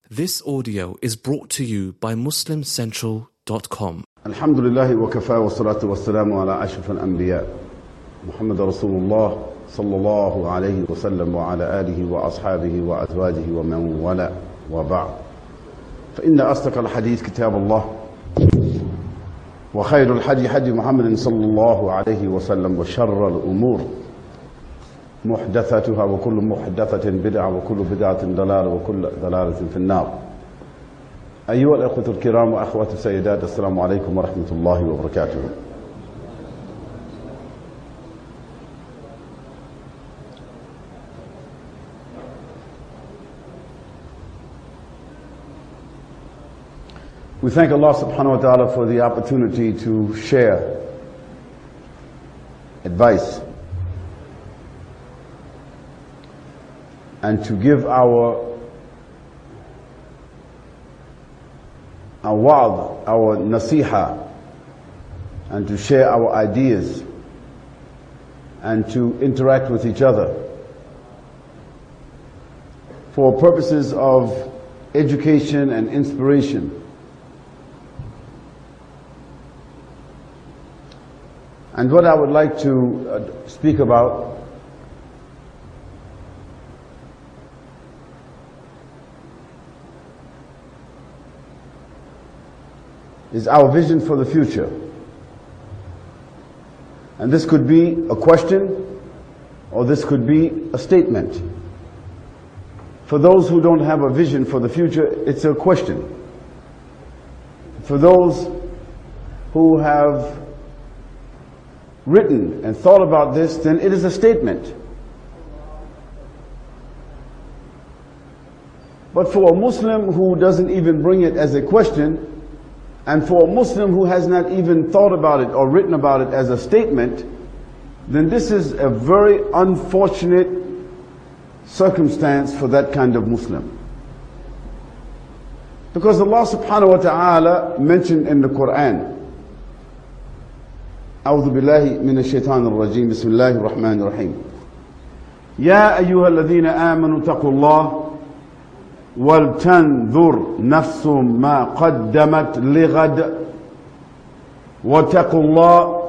This audio is brought to you by MuslimCentral.com. Alhamdulillah wa kafa wa salatu wa salamu ala ashraf al-anbiya Muhammad Rasulullah sallallahu alayhi wa sallam wa ala alihi wa ashabihi wa azwajihi wa man wala wa ba'd. فإن أصدق الحديث كتاب الله وخير الحدي حدي محمد صلى الله عليه وسلم وشر الأمور محدثاتها وكل محدثة بدعة وكل بدعة ضلالة وكل ضلالة في النار. أيها الأخوة الكرام وأخوات السيدات، السلام عليكم ورحمة الله وبركاته. We thank Allah subhanahu wa ta'ala for the opportunity to share advice and to give our wa'd, our nasiha, and to share our ideas and to interact with each other for purposes of education and inspiration. And what I would like to speak about is our vision for the future. And this could be a question or this could be a statement. For those who don't have a vision for the future, it's a question. For those who have written and thought about this, then it is a statement. But for a Muslim who doesn't even bring it as a question, and for a Muslim who has not even thought about it or written about it as a statement, then this is a very unfortunate circumstance for that kind of Muslim. Because Allah subhanahu wa ta'ala mentioned in the Quran, أعوذ بالله من الشيطان الرجيم بسم الله الرحمن الرحيم يا أيها الذين آمنوا اتقوا الله ولتنظر نفس ما قدمت لغد واتقوا الله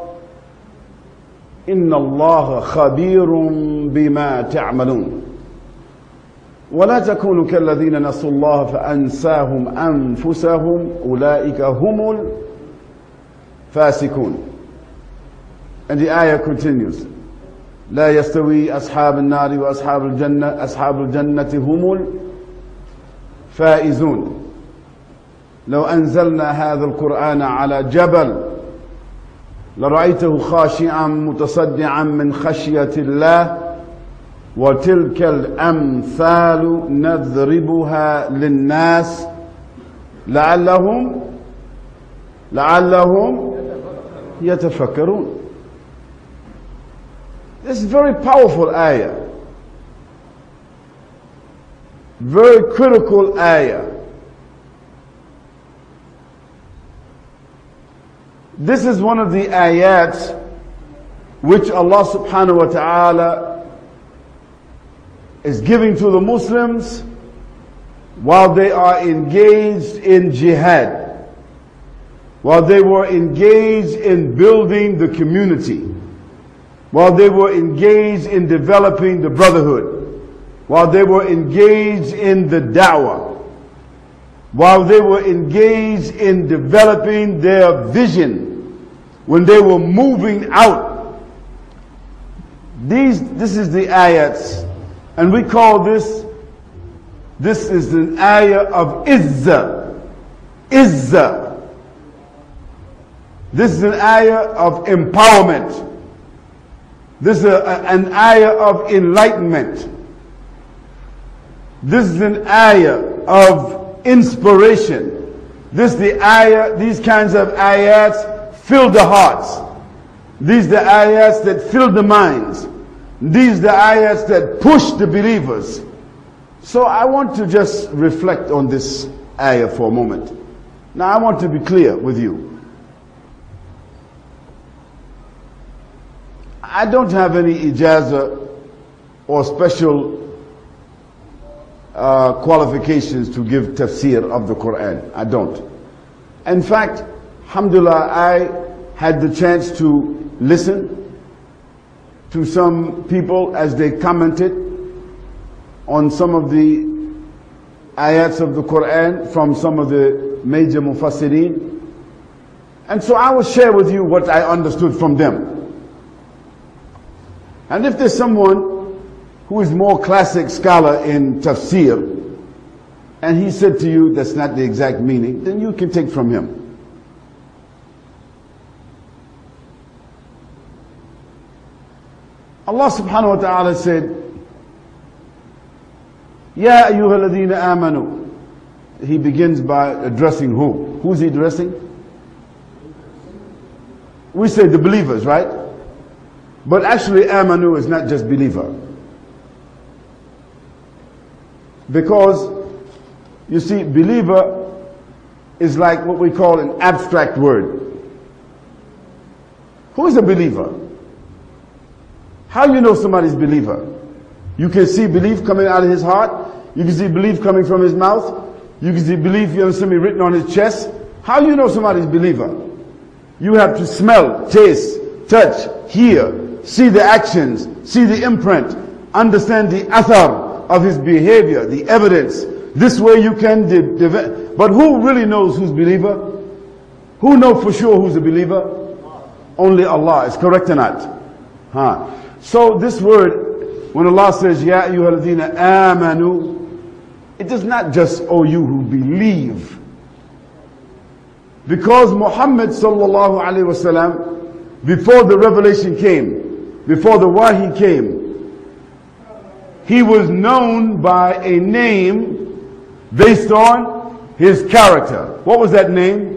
إن الله خبير بما تعملون ولا تكونوا كالذين نسوا الله فأنساهم أنفسهم أولئك هم الفاسقون. And the ayah continues, لا يستوي أصحاب النار وأصحاب الجنة أصحاب الجنة هم الفائزون لو أنزلنا هذا القرآن على جبل لرأيته خاشعا متصدعا من خشية الله وتلك الأمثال نضربها للناس لعلهم يتفكرون. This is a very powerful ayah, very critical ayah. This is one of the ayats which Allah subhanahu wa ta'ala is giving to the Muslims while they are engaged in jihad, while they were engaged in building the community, while they were engaged in developing the brotherhood, while they were engaged in the da'wah, while they were engaged in developing their vision, when they were moving out. This is the ayats, and we call this is an ayah of izzah. Izzah. This is an ayah of empowerment. This is an ayah of enlightenment. This is an ayah of inspiration. This is the ayah, these kinds of ayats fill the hearts. These are the ayats that fill the minds. These are the ayats that push the believers. So I want to just reflect on this ayah for a moment. Now I want to be clear with you. I don't have any ijazah or special qualifications to give tafsir of the Quran. I don't. In fact, alhamdulillah, I had the chance to listen to some people as they commented on some of the ayats of the Quran from some of the major mufassirin. And so I will share with you what I understood from them. And if there's someone who is more classic scholar in tafsir, and he said to you that's not the exact meaning, then you can take from him. Allah subhanahu wa ta'ala said, Ya ayyuha alladhina amanu. He begins by addressing who? Who's he addressing? We say the believers, right? But actually amanu is not just believer. Because, you see, believer is like what we call an abstract word. Who is a believer? How do you know somebody's a believer? You can see belief coming out of his heart. You can see belief coming from his mouth. You can see belief, you understand me, written on his chest. How do you know somebody's a believer? You have to smell, taste, touch, hear, see the actions, see the imprint, understand the athar of his behavior, the evidence. This way you can but who really knows who's a believer? Who knows for sure who's a believer? Only Allah. Is correct or not? So this word, when Allah says, Ya ayyuhalladhina amanu, it is not just, oh, you who believe. Because Muhammad sallallahu alaihi wasallam, before the revelation came, before the wahi came, he was known by a name based on his character. What was that name?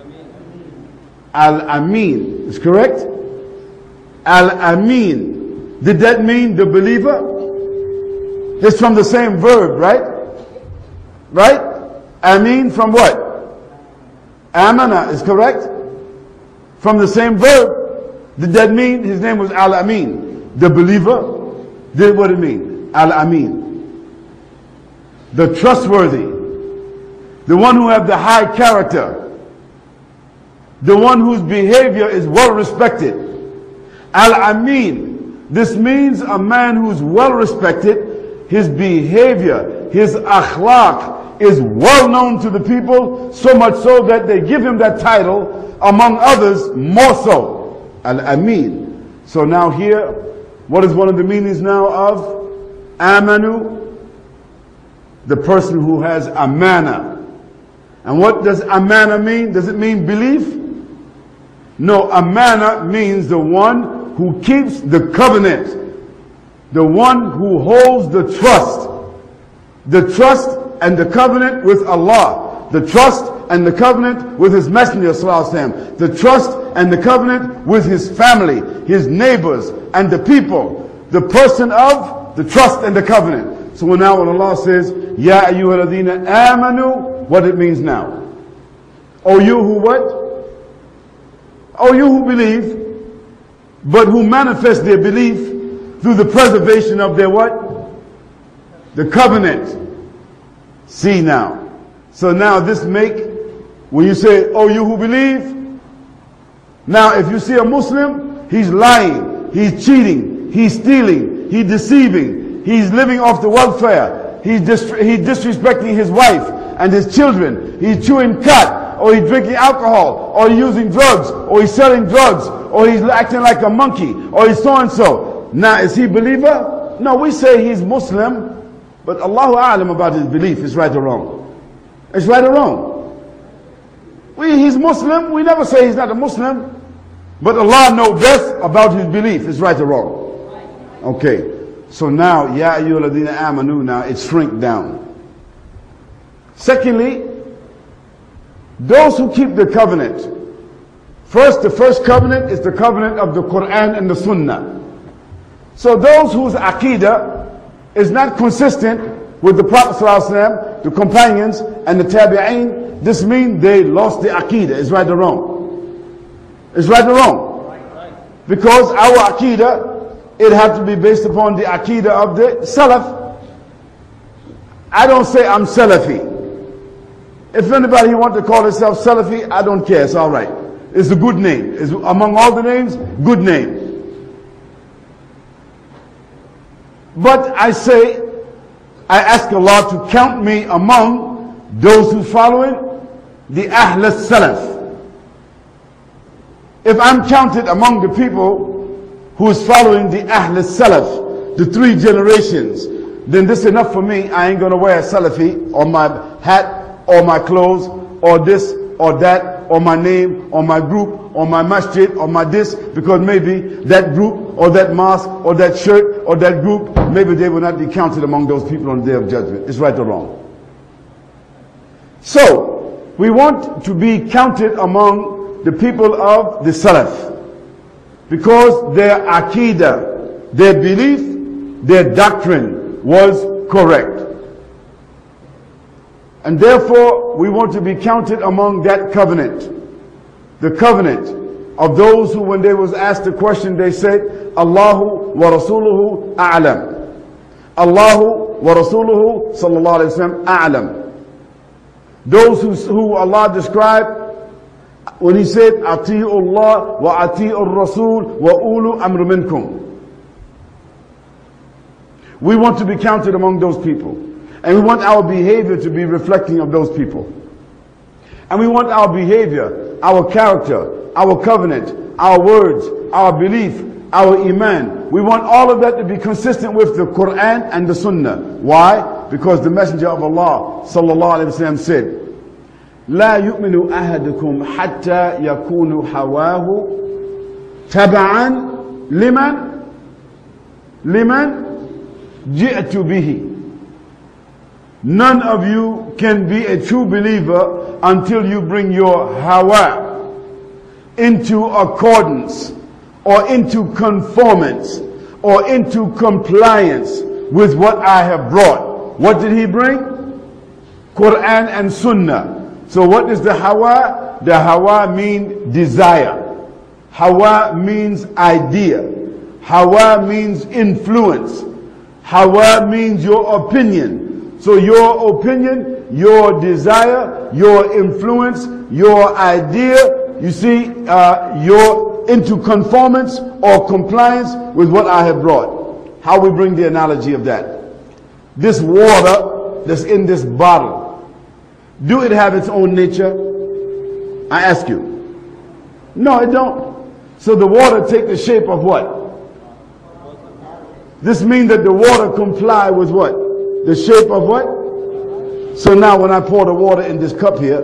Al-Amin. Is correct? Al-Amin. Did that mean the believer? It's from the same verb, right? Right? Amin from what? Amana, is correct? From the same verb. Did that mean his name was Al-Amin? The believer? Did what it mean? Al-Amin. The trustworthy. The one who have the high character. The one whose behavior is well respected. Al-Amin. This means a man who's well respected, his behavior, his akhlaq is well known to the people, so much so that they give him that title, among others, more so. Al-Amin. So now here, what is one of the meanings now of amanu? The person who has amana. And what does amana mean? Does it mean belief? No, amana means the one who keeps the covenant, the one who holds the trust and the covenant with Allah, the trust and the covenant with His Messenger ﷺ, the trust and the covenant with his family, his neighbors, and the people, the person of the trust and the covenant. So now when Allah says, Ya ayyuhalladhina amanu, what it means now? O you who what? O you who believe, but who manifest their belief through the preservation of their what? The covenant. See now. So now this make, when you say, oh you who believe, now if you see a Muslim, he's lying, he's cheating, he's stealing, he's deceiving, he's living off the welfare, he's disrespecting his wife and his children, he's chewing cut, or he's drinking alcohol, or he's using drugs, or he's selling drugs, or he's acting like a monkey, or he's so and so. Now, is he a believer? No, we say he's Muslim, but Allahu A'lam about his belief is right or wrong. It's right or wrong. He's Muslim, we never say he's not a Muslim, but Allah knows best about his belief is right or wrong. Okay, so now, Ya ayyuhalladhina amanu, now it's shrink down. Secondly, those who keep the covenant. First, the first covenant is the covenant of the Quran and the Sunnah. So those whose aqidah is not consistent with the Prophet ﷺ, the companions, and the tabi'een, this means they lost the aqidah. Is right or wrong? Is right or wrong? Because our aqidah, it has to be based upon the aqidah of the Salaf. I don't say I'm Salafi. If anybody wants to call himself Salafi, I don't care. It's all right. It's a good name. It's among all the names, good name. But I ask Allah to count me among those who following the Ahl al-Salaf. If I'm counted among the people who is following the Ahl al-Salaf, the 3 generations, then this is enough for me. I ain't going to wear a Salafi on my hat or my clothes or this or that or my name or my group or my masjid or my this, because maybe that group or that mosque or that shirt or that group, maybe they will not be counted among those people on the day of judgment. It's right or wrong. So, we want to be counted among the people of the Salaf, because their Aqidah, their belief, their doctrine was correct. And therefore, we want to be counted among that covenant. The covenant of those who, when they was asked the question, they said, Allahu wa Rasuluhu a'lam. Allahu wa Rasuluhu sallallahu alayhi wa sallam a'lam. Those who Allah described when He said, Ati'u Allah wa ati'u Rasul wa ulu amr minkum. We want to be counted among those people. And we want our behavior to be reflecting of those people. And we want our behavior, our character, our covenant, our words, our belief, our iman. We want all of that to be consistent with the Quran and the Sunnah. Why? Because the Messenger of Allah sallallahu alaihi wasallam said, لا يؤمن أحدكم حتى يكون هواه تبعا لمن جئت به. None of you can be a true believer until you bring your hawa into accordance or into conformance or into compliance with what I have brought. What did he bring? Quran and Sunnah. So what is the hawa? The hawa means desire. Hawa means idea. Hawa means influence. Hawa means your opinion. So your opinion, your desire, your influence, your idea, you see, you're into conformance or compliance with what I have brought. How we bring the analogy of that? This water that's in this bottle, do it have its own nature? I ask you. No, it don't. So the water take the shape of what? This means that the water comply with what? The shape of what? So now when I pour the water in this cup here,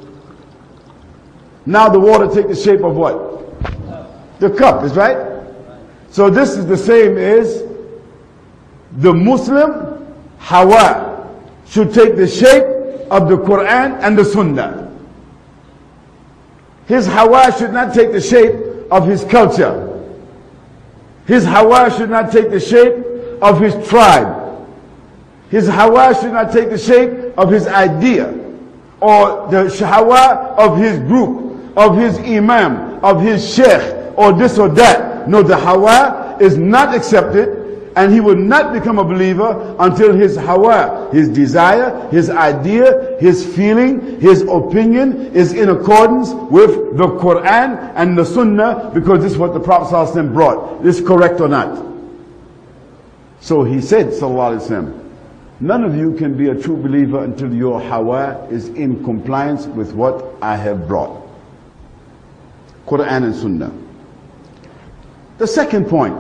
now the water take the shape of what? The cup, is right? So this is the same as the Muslim hawa should take the shape of the Quran and the Sunnah. His hawa should not take the shape of his culture. His hawa should not take the shape of his tribe. His hawa should not take the shape of his idea or the hawa of his group, of his imam, of his sheikh, or this or that. No, the hawa is not accepted, and he will not become a believer until his hawa, his desire, his idea, his feeling, his opinion is in accordance with the Quran and the Sunnah, because this is what the Prophet ﷺ brought. Is this correct or not? So he said, sallallahu alaihi wasallam, none of you can be a true believer until your hawa is in compliance with what I have brought. Quran and Sunnah. The second point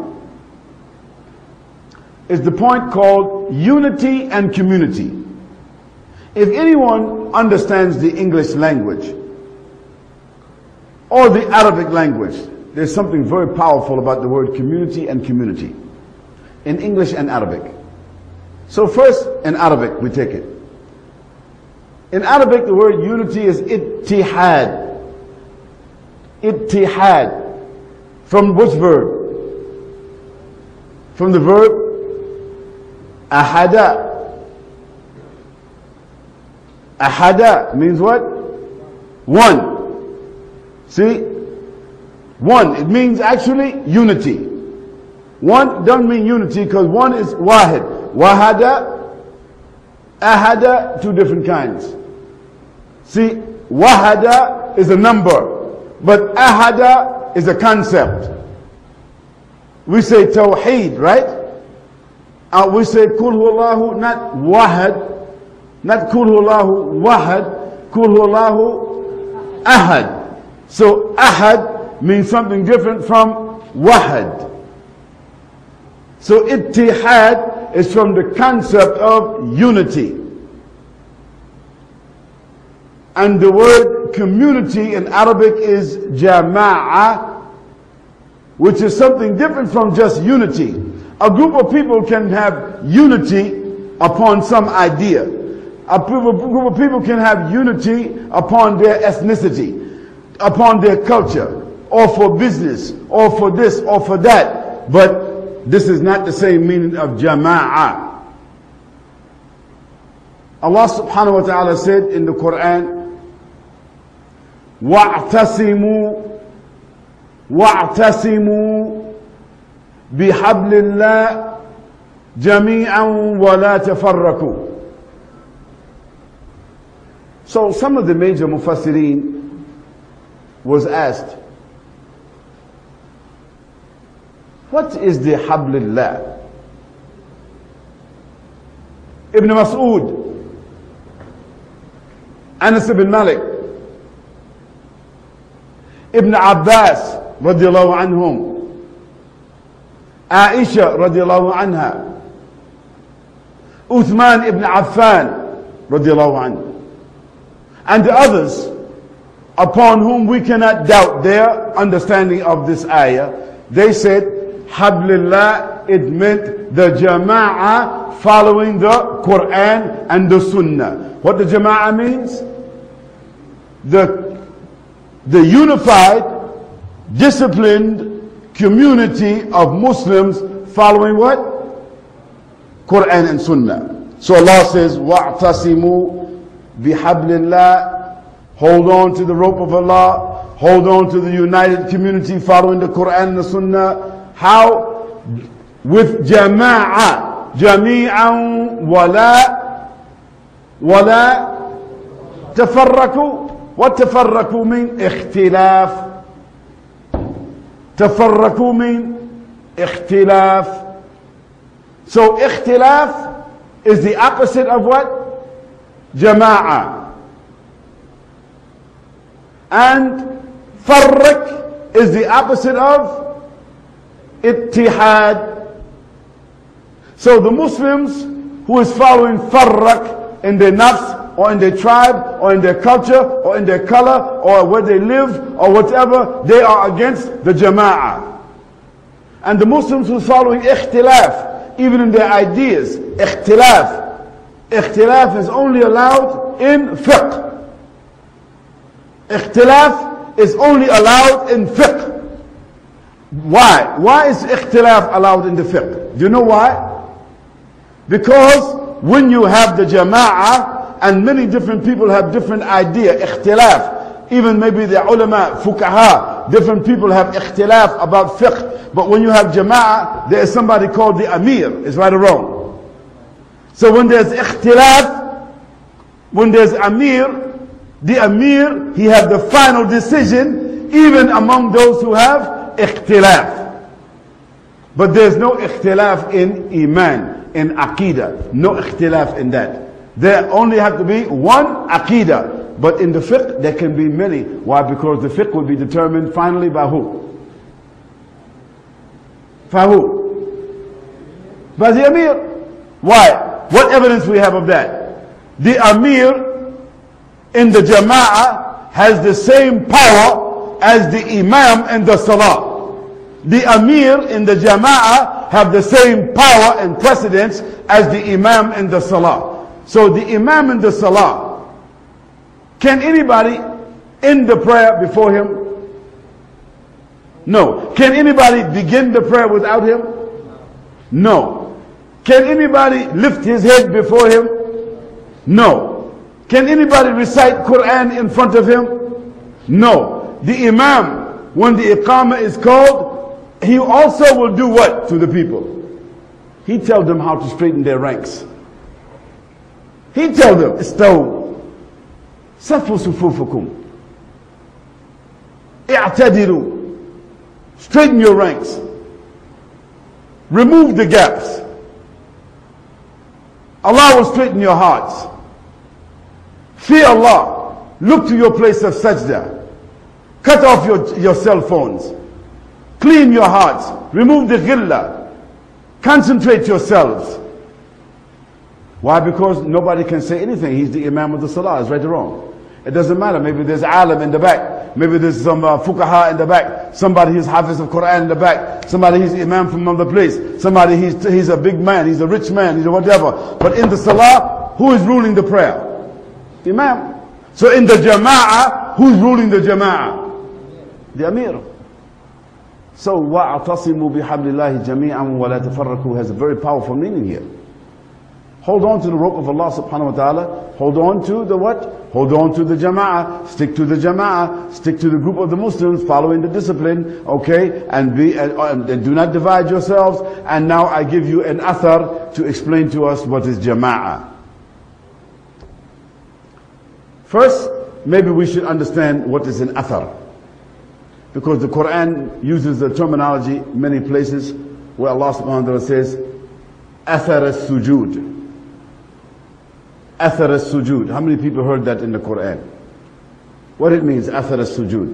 is the point called unity and community. If anyone understands the English language or the Arabic language, there's something very powerful about the word community and community in English and Arabic. So first, in Arabic, we take it. In Arabic, the word unity is ittihad. Ittihad. From which verb? From the verb ahada. Ahada means what? One. See? One. It means actually unity. One doesn't mean unity because one is wahid. Wahada Ahada, two different kinds. See, wahada is a number, but ahada is a concept. We say tawheed, right? We say kul huwallahu, not wahad, not kul huwallahu wahad, kul huwallahu ahad. So ahad means something different from wahad. So ittihad is from the concept of unity. And the word community in Arabic is jama'ah, which is something different from just unity. A group of people can have unity upon some idea. A group of people can have unity upon their ethnicity, upon their culture, or for business, or for this, or for that. But this is not the same meaning of jama'ah. Allah subhanahu wa ta'ala said in the Quran, وَاعْتَصِمُوا بِحَبْلِ اللَّهِ جَمِيعًا وَلَا تَفَرَّقُوا. So some of the major mufassirin was asked, what is the hablillah? Ibn Mas'ud, Anas ibn Malik, Ibn Abbas radiallahu anhum, Aisha radiallahu anha, Uthman ibn Affan radiallahu anhu, and the others upon whom we cannot doubt their understanding of this ayah. They said hablillah, it meant the jama'ah following the Quran and the Sunnah. What the jama'ah means? The unified, disciplined community of Muslims following what? Quran and Sunnah. So Allah says, وَاعْتَصِمُوا بِحَبْلِ اللَّهِ, hold on to the rope of Allah, hold on to the united community following the Quran and the Sunnah. How? With jama'ah, jami'an wala tafarraku. What tafarraku mean? Ikhtilaf. Tafarraku mean ikhtilaf. So ikhtilaf is the opposite of what? Jama'ah. And farrak is the opposite of ittihad. So the Muslims who is following farrak in their nafs, or in their tribe, or in their culture, or in their color, or where they live, or whatever, they are against the jama'ah. And the Muslims who are following ikhtilaf, even in their ideas, ikhtilaf is only allowed in fiqh. Ikhtilaf is only allowed in fiqh. Why? Why is ikhtilaf allowed in the fiqh? Do you know why? Because when you have the jama'ah, and many different people have different idea, ikhtilaf. Even maybe the ulama, fuqaha, different people have ikhtilaf about fiqh. But when you have jama'ah, there is somebody called the amir. Is right or wrong? So when there's ikhtilaf, when there's amir, the amir, he has the final decision, even among those who have ikhtilaf. But there's no ikhtilaf in iman, in aqidah. No ikhtilaf in that. There only have to be one aqidah. But in the fiqh, there can be many. Why? Because the fiqh will be determined finally by who? By who? By the Amir. Why? What evidence we have of that? The Amir in the Jama'ah has the same power as the Imam in the Salah. The Amir in the Jama'ah have the same power and precedence as the Imam in the Salah. So the Imam in the Salah, can anybody end the prayer before him? No. Can anybody begin the prayer without him? No. Can anybody lift his head before him? No. Can anybody recite Quran in front of him? No. The Imam, when the Iqamah is called, he also will do what to the people? He tells them how to straighten their ranks. He told them, استووا صفوا صفوفكم اعتدلوا, straighten your ranks, remove the gaps. Allah will straighten your hearts. Fear Allah. Look to your place of sajda. Cut off your cell phones. Clean your hearts. Remove the ghillah. Concentrate yourselves. Why? Because nobody can say anything. He's the Imam of the Salah. Is right or wrong? It doesn't matter. Maybe there's alim in the back. Maybe there's some fuqaha in the back. Somebody who's hafiz of Quran in the back. Somebody who's imam from another place. Somebody he's a big man. He's a rich man. He's a whatever. But in the salah, who is ruling the prayer? Imam. So in the jama'ah, who's ruling the jama'ah? The amir. So وَاعْتَصِمُوا بِحَبْلِ اللَّهِ جَمِيعًا وَلَا تَفَرَّقُوا has a very powerful meaning here. Hold on to the rope of Allah subhanahu wa ta'ala. Hold on to the what? Hold on to the jama'ah. Stick to the jama'ah. Stick to the group of the Muslims, following the discipline. Okay? And do not divide yourselves. And now I give you an athar to explain to us what is jama'ah. First, maybe we should understand what is an athar. Because the Quran uses the terminology many places where Allah subhanahu wa ta'ala says, athar as-sujud. Athar as-sujud. How many people heard that in the Quran? What it means, athar as-sujud?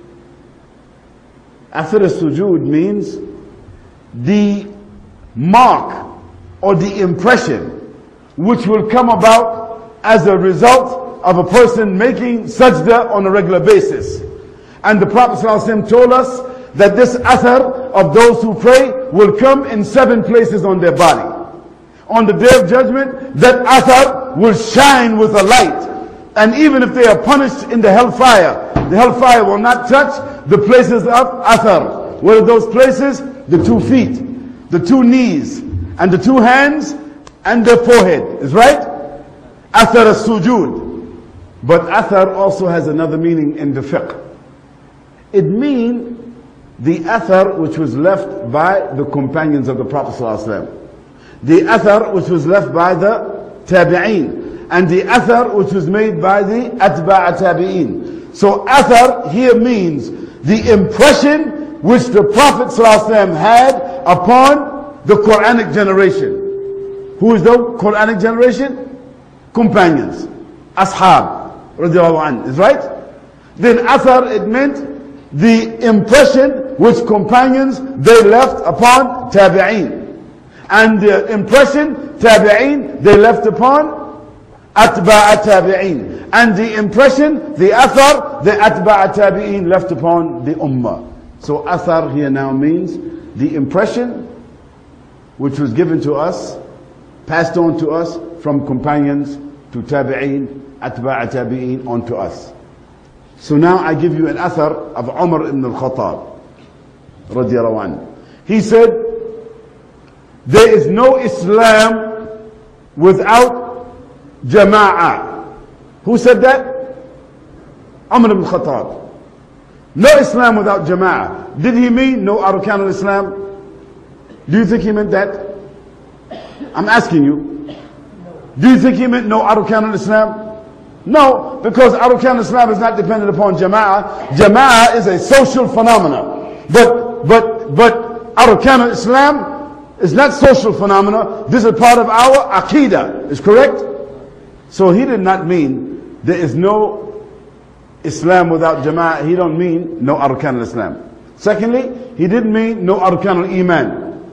Athar as-sujud means the mark or the impression which will come about as a result of a person making sajda on a regular basis. And the Prophet ﷺ told us that this athar of those who pray will come in 7 places on their body. On the Day of Judgment, that athar will shine with a light. And even if they are punished in the hellfire will not touch the places of athar. What are those places? The 2 feet, the 2 knees, and the 2 hands, and the forehead. Is right? Athar as-sujud. But athar also has another meaning in the fiqh. It means the athar which was left by the companions of the Prophet ﷺ. The athar which was left by the tabi'een. And the athar which was made by the atba'a tabi'een. So athar here means the impression which the Prophet ﷺ had upon the Quranic generation. Who is the Quranic generation? Companions. Ashab. Radiallahu anhu. Is right? Then athar, it meant the impression which companions they left upon tabi'een. And the impression tabi'een they left upon atba'a tabi'een. And the impression, the athar, the atba'a tabi'een left upon the ummah. So athar here now means the impression which was given to us, passed on to us from companions to tabi'een, atba'a tabi'een onto us. So now I give you an athar of Umar ibn al-Khattab radiyallahu anhu. He said, there is no Islam without jama'ah. Who said that? Umar ibn al-Khattab. No Islam without jama'ah. Did he mean no arkan al-Islam? Do you think he meant that? I'm asking you. Do you think he meant no arkan al-Islam? No, because arkan Islam is not dependent upon jama'ah. Jama'ah is a social phenomena. But arkan Islam is not social phenomena. This is part of our aqidah. Is correct? So he did not mean there is no Islam without jama'ah. He don't mean no arkan Islam. Secondly, he didn't mean no arkan al-iman.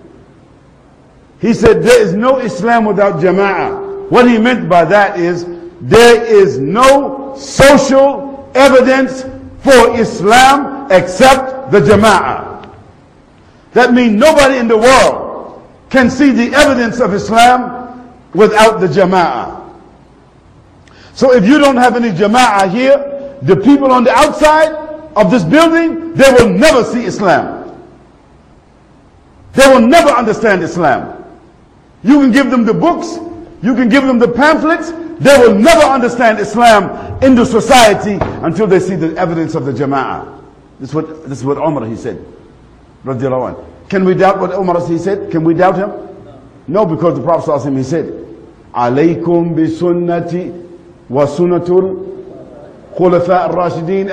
He said there is no Islam without jama'ah. What he meant by that is there is no social evidence for Islam except the jama'ah. That means nobody in the world can see the evidence of Islam without the jama'ah. So if you don't have any jama'ah here, the people on the outside of this building, they will never see Islam. They will never understand Islam. You can give them the books, you can give them the pamphlets, they will never understand Islam in the society until they see the evidence of the jama'ah. This is what Umar he said. Radiallahu anhu. Can we doubt what Umar he said? Can we doubt him? No, because the Prophet ﷺ he said. عليكم بسنتي وسنة الخلفاء الراشدين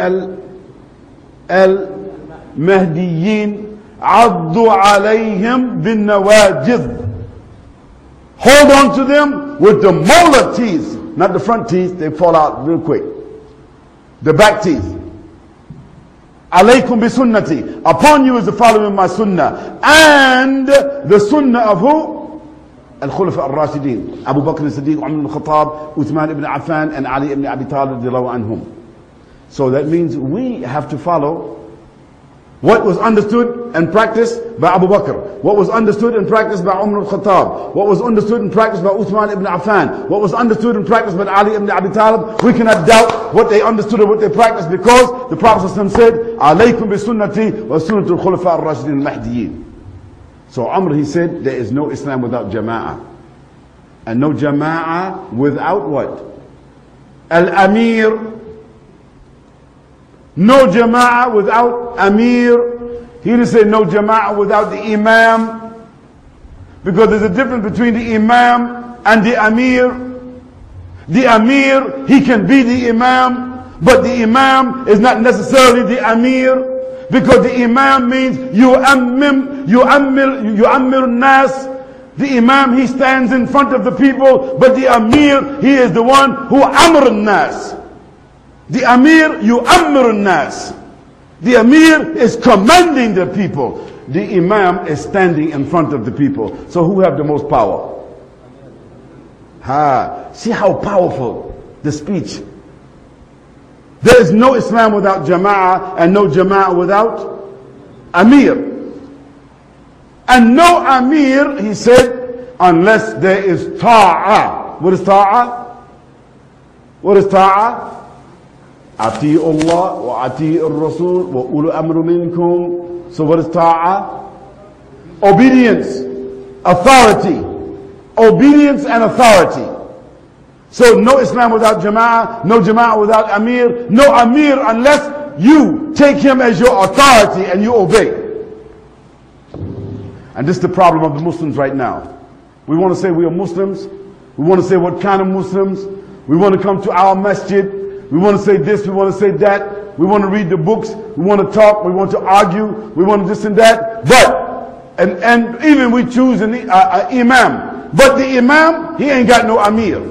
المهديين عضوا عليهم بالنواجذ. Hold on to them with the molar teeth, not the front teeth, they fall out real quick. The back teeth. Alaykum bi sunnati. Upon you is the following of my sunnah. And the sunnah of who? Al-Khulafa al-Rashidin. Abu Bakr as-Siddiq, Umar ibn Khattab, Uthman ibn Affan, and Ali ibn Abi Talib radiyallahu anhum. So that means we have to follow what was understood and practiced by Abu Bakr, what was understood and practiced by Umar al-Khattab, what was understood and practiced by Uthman ibn Affan, what was understood and practiced by Ali ibn Abi Talib. We cannot doubt what they understood or what they practiced, because the Prophet said, "Alaykum bi sunnati wa sunnati al-khulafa ar-rashidin al-mahdiyyin." So Umar, he said, there is no Islam without jama'ah, and no jama'ah without what? Al-Amir. No jama'ah without Amir. He didn't say no jama'ah without the Imam, because there's a difference between the Imam and the Amir. The Amir, he can be the Imam, but the Imam is not necessarily the Amir, because the Imam means yu'ammir nas. The Imam, he stands in front of the people, but the Amir, he is the one who amr nas. The Amir, yu'ammir nas. The Amir is commanding the people. The Imam is standing in front of the people. So who have the most power? See how powerful the speech. There is no Islam without Jama'ah, and no Jama'ah without Amir. And no Amir, he said, unless there is Ta'ah. What is Ta'ah? What is Ta'ah? أطيعوا الله وأطيعوا الرسول وأولو الأمر منكم. So what is ta'ah? Obedience, authority. Obedience and authority. So no Islam without jama'ah, no jama'ah without amir, no amir unless you take him as your authority and you obey. And this is the problem of the Muslims right now. We want to say we are Muslims. We want to say what kind of Muslims. We want to come to our masjid. We want to say this, we want to say that. We want to read the books. We want to talk. We want to argue. We want to this and that. But, and even we choose an imam. But the imam, he ain't got no amir.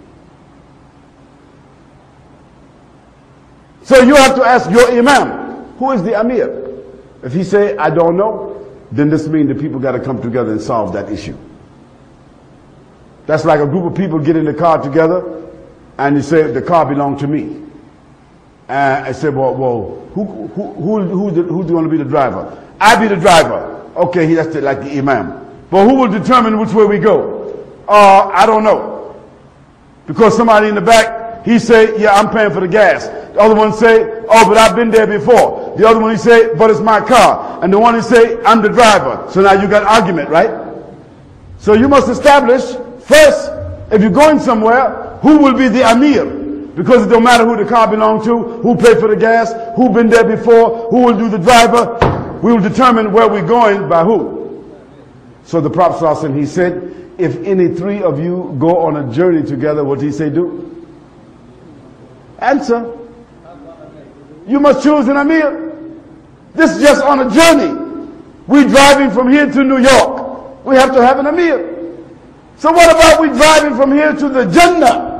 So you have to ask your imam, who is the amir? If he say, I don't know, then this means the people got to come together and solve that issue. That's like a group of people get in the car together, and you say, the car belongs to me. And I said, well, who's going to be the driver? I be the driver. Okay, that's like the imam. But who will determine which way we go? I don't know. Because somebody in the back, he say, yeah, I'm paying for the gas. The other one say, oh, but I've been there before. The other one, he say, but it's my car. And the one, he say, I'm the driver. So now you got argument, right? So you must establish first, if you're going somewhere, who will be the amir? Because it don't matter who the car belongs to, who paid for the gas, who been there before, who will do the driver. We will determine where we're going by who. So the Prophet ﷺ, he said, if any three of you go on a journey together, what did he say do? Answer. You must choose an amir. This is just on a journey. We're driving from here to New York. We have to have an amir. So what about we driving from here to the Jannah?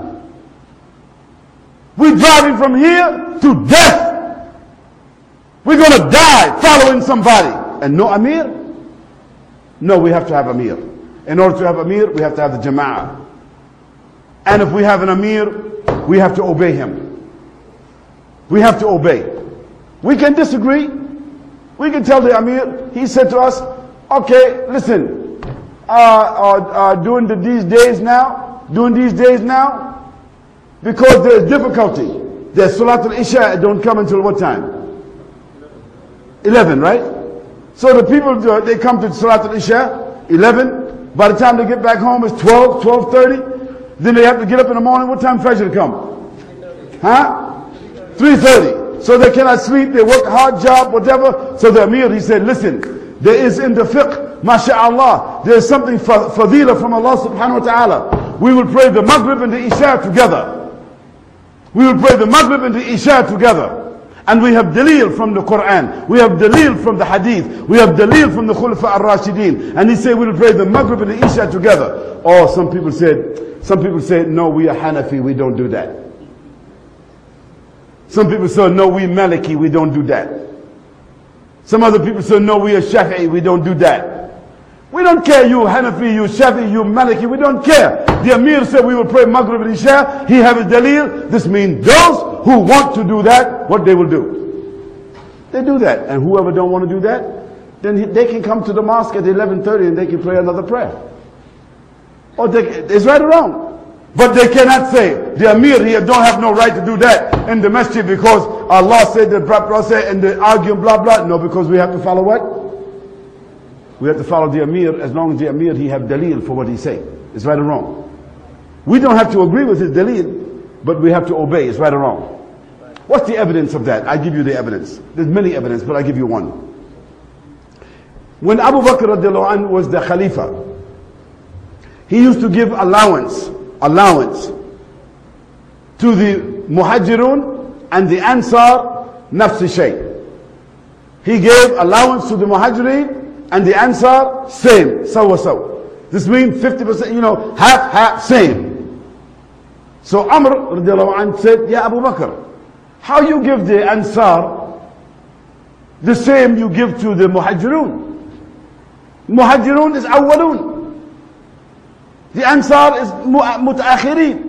We're driving from here to death. We're going to die following somebody. And no amir? No, we have to have amir. In order to have amir, we have to have the jama'ah. And if we have an amir, we have to obey him. We have to obey. We can disagree. We can tell the amir, he said to us, okay, listen, during these days now, because there is difficulty, there's Salat al-Isha, don't come until what time? 11, right? So the people, they come to Salat al-Isha, 11. By the time they get back home, it's 12, 12:30. Then they have to get up in the morning. What time Fajr come? 3:30. So they cannot sleep. They work a hard job, whatever. So the Amir, he said, listen, there is in the fiqh, masha'Allah, there is something fadila from Allah subhanahu wa ta'ala. we will pray the Maghrib and the Isha together. We will pray the Maghrib and the Isha together. And we have dalil from the Quran. We have dalil from the Hadith. We have dalil from the Khulafa al-Rashideen. And he said we will pray the Maghrib and the Isha together. Or some people said, no, we are Hanafi, we don't do that. Some people said, no, we Maliki, we don't do that. Some other people said, no, we are Shafi'i, we don't do that. We don't care, you Hanafi, you Shafi'i, you Maliki, we don't care. The Amir said we will pray Maghrib and Isha. He have a dalil. This means those who want to do that, what they will do. They do that. And whoever don't want to do that, then they can come to the mosque at 11:30 and they can pray another prayer. Or it's right or wrong. But they cannot say, the Amir here don't have no right to do that in the masjid because Allah said, the Prophet said, and they argue blah blah. No, because we have to follow what? We have to follow the Amir as long as the Amir, he have dalil for what he say. It's right or wrong. We don't have to agree with his dalil, but we have to obey. It's right or wrong. What's the evidence of that? I give you the evidence. There's many evidence, but I give you one. When Abu Bakr radiallahu anhu was the Khalifa, he used to give allowance to the Muhajirun and the Ansar nafsi shay. He gave allowance to the Muhajirin and the Ansar same, sawa. This means 50%, half, same. So Amr radiallahu anhu said, Ya Abu Bakr, how you give the Ansar the same you give to the Muhajirun? Muhajirun is awwalun. The Ansar is mutaakhirin.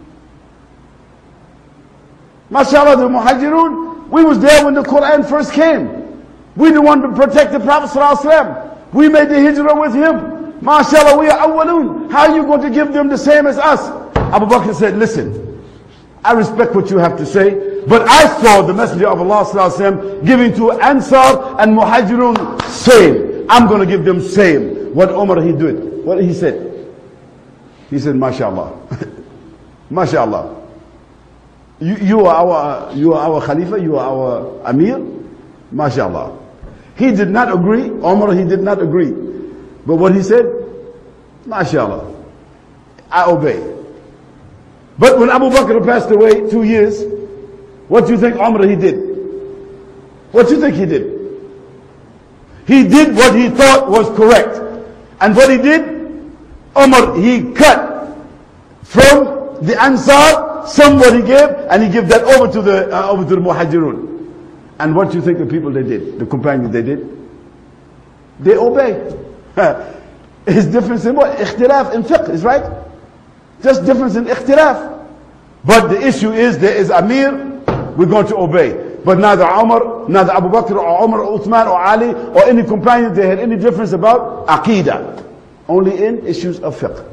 MashaAllah, the Muhajirun, we was there when the Quran first came. We the one to protect the Prophet ﷺ. We made the hijrah with him. MashaAllah, we are awwalun. How are you going to give them the same as us? Abu Bakr said, listen, I respect what you have to say, but I saw the Messenger of Allah ﷺ giving to Ansar and Muhajirun same. I'm going to give them same. What Umar he did? What he said? He said, MashaAllah. MashaAllah. You are our Khalifa, you are our Amir. MashaAllah. He did not agree. Umar, he did not agree. But what he said, MashaAllah, I obey. But when Abu Bakr passed away 2 years, what do you think Umar he did? What do you think he did? He did what he thought was correct. And what he did, Umar, he cut from the Ansar, somebody gave, and he gave that over to the Muhajirun. And what do you think the people they did? The companions they did? They obeyed. It's difference in what? Ikhtilaf in fiqh, is right? Just difference in ikhtilaf. But the issue is, there is Amir, we're going to obey. But neither Umar, neither Abu Bakr or Umar or Uthman or Ali or any companion, they had any difference about Aqidah. Only in issues of fiqh.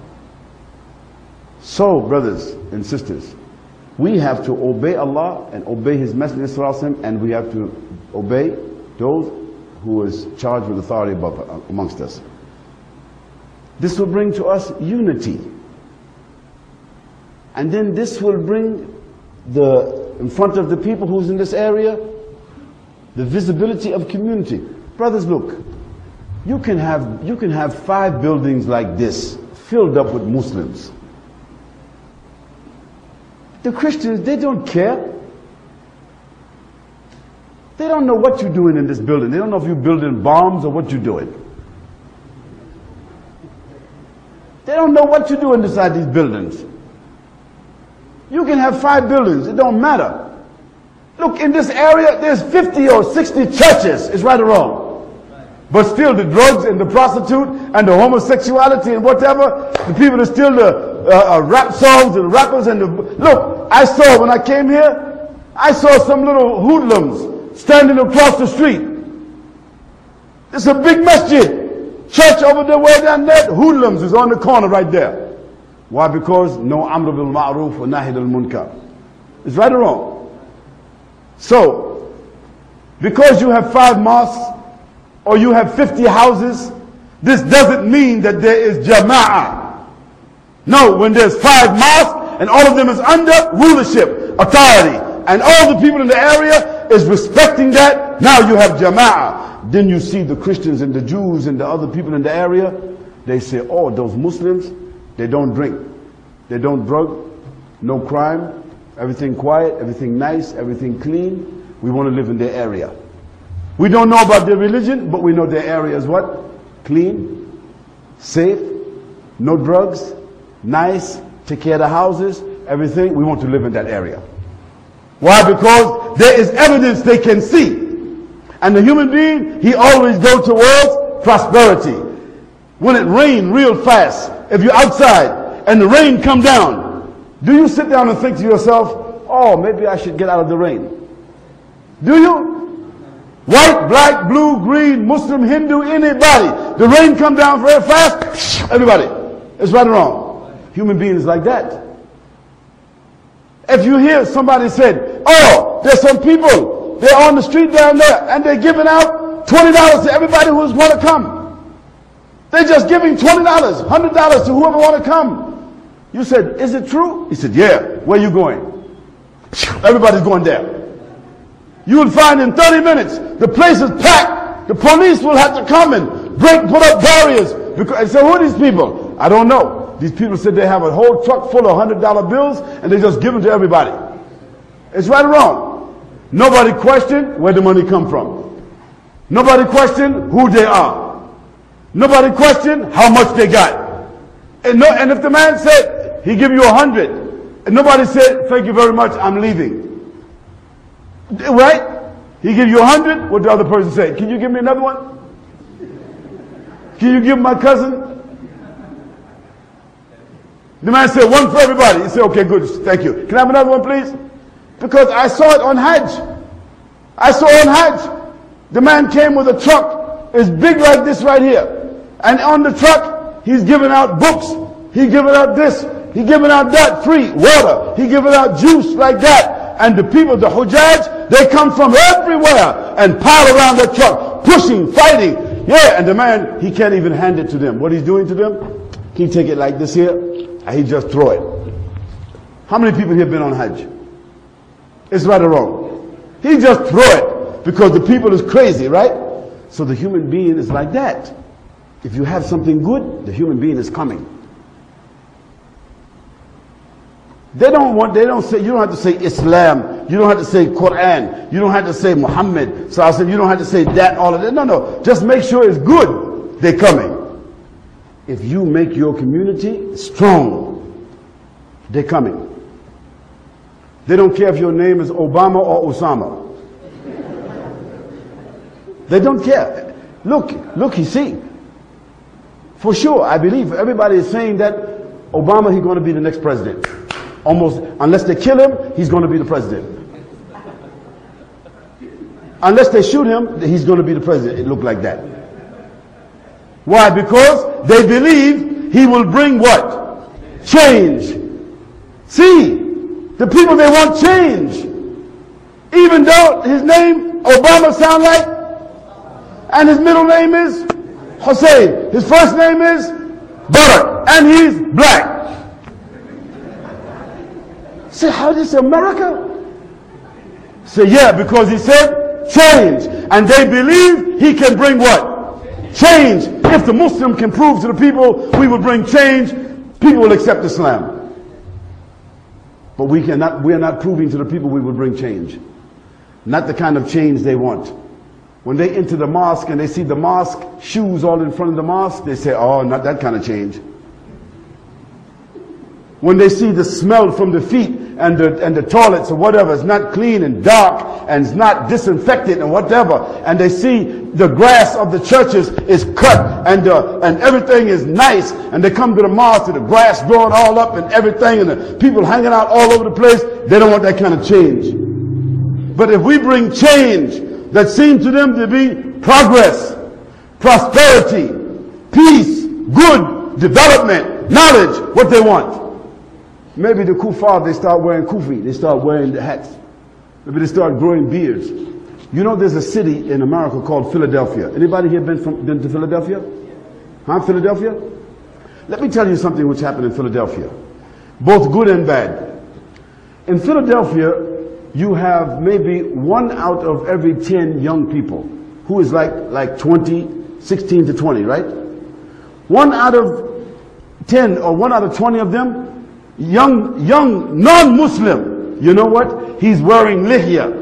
So, brothers and sisters, we have to obey Allah and obey His Messenger and we have to obey those who is charged with authority amongst us. This will bring to us unity. And then this will bring in front of the people who's in this area, the visibility of community. Brothers, look, you can have 5 buildings like this filled up with Muslims. The Christians, they don't care. They don't know what you're doing in this building. They don't know if you're building bombs or what you're doing. They don't know what you're doing inside these buildings. You can have 5 buildings, it don't matter. Look, in this area, there's 50 or 60 churches. It's right or wrong. But still the drugs and the prostitute and the homosexuality and whatever, the people are still the rap songs and the rappers and the... Look, I saw when I came here, I saw some little hoodlums standing across the street. It's a big masjid. Church over there, way down there, hoodlums is on the corner right there. Why? Because no amr bil ma'ruf wa nahy al munkar. It's right or wrong? So, because you have 5 mosques, or you have 50 houses, this doesn't mean that there is jama'ah. No, when there's 5 mosques and all of them is under rulership, authority, and all the people in the area is respecting that, now you have jama'ah. Then you see the Christians and the Jews and the other people in the area, they say, oh, those Muslims, they don't drink. They don't drug, no crime, everything quiet, everything nice, everything clean. We want to live in their area. We don't know about their religion, but we know their area is what? Clean, safe, no drugs, nice, take care of the houses, everything. We want to live in that area. Why? Because there is evidence they can see. And the human being, he always goes towards prosperity. When it rains real fast, if you're outside and the rain come down, do you sit down and think to yourself, oh, maybe I should get out of the rain? Do you? White, black, blue, green, Muslim, Hindu, anybody. The rain come down very fast, everybody. It's right or wrong. Human beings like that. If you hear somebody said, oh, there's some people, they're on the street down there, and they're giving out $20 to everybody who's want to come. They're just giving $20, $100 to whoever want to come. You said, is it true? He said, yeah. Where you going? Everybody's going there. You will find in 30 minutes, the place is packed. The police will have to come and put up barriers. And so who are these people? I don't know. These people said they have a whole truck full of $100 bills and they just give them to everybody. It's right or wrong. Nobody questioned where the money come from. Nobody questioned who they are. Nobody questioned how much they got. And if the man said he give you 100, and nobody said, thank you very much, I'm leaving. Right? He give you 100, what the other person say? Can you give me another one? Can you give my cousin? The man said, one for everybody. He said, okay, good, thank you. Can I have another one, please? Because I saw it on Hajj. I saw on Hajj. The man came with a truck. It's big like this right here. And on the truck, he's giving out books. He's giving out this. He's giving out that, free water. He's giving out juice like that. And the people, the Hujjaj, they come from everywhere and pile around that truck, pushing, fighting. Yeah, and the man, he can't even hand it to them. What he's doing to them, he take it like this here, and he just throw it. How many people here been on Hajj? It's right or wrong. He just throw it because the people is crazy, right? So the human being is like that. If you have something good, the human being is coming. They don't say, you don't have to say Islam, you don't have to say Quran, you don't have to say Muhammad, so I said, you don't have to say that, all of that. No. Just make sure it's good, they're coming. If you make your community strong, they're coming. They don't care if your name is Obama or Osama. They don't care. Look, you see. For sure, I believe everybody is saying that Obama, he's going to be the next president. Almost, unless they kill him, he's going to be the president. Unless they shoot him, he's going to be the president. It looked like that. Why? Because they believe he will bring what? Change. See, the people, they want change. Even though his name, Obama, sound like, and his middle name is Hussein. His first name is Barack, and he's black. Say, how is this America? Say, yeah, because he said change. And they believe he can bring what? Change. If the Muslim can prove to the people we will bring change, people will accept Islam. But we are not proving to the people we will bring change. Not the kind of change they want. When they enter the mosque and they see the mosque shoes all in front of the mosque, they say, oh, not that kind of change. When they see the smell from the feet and the toilets or whatever, it's not clean and dark and it's not disinfected and whatever, and they see the grass of the churches is cut and everything is nice, and they come to the mosque and the grass growing all up and everything and the people hanging out all over the place, they don't want that kind of change. But if we bring change that seems to them to be progress, prosperity, peace, good, development, knowledge, what they want. Maybe the kuffar, they start wearing kufi, they start wearing the hats. Maybe they start growing beards. You know there's a city in America called Philadelphia. Anybody here been to Philadelphia? Huh, Philadelphia? Let me tell you something which happened in Philadelphia. Both good and bad. In Philadelphia, you have maybe 1 out of every 10 young people who is like 20, 16 to 20, right? 1 out of 10 or 1 out of 20 of them, young non-Muslim, you know what? He's wearing lihya.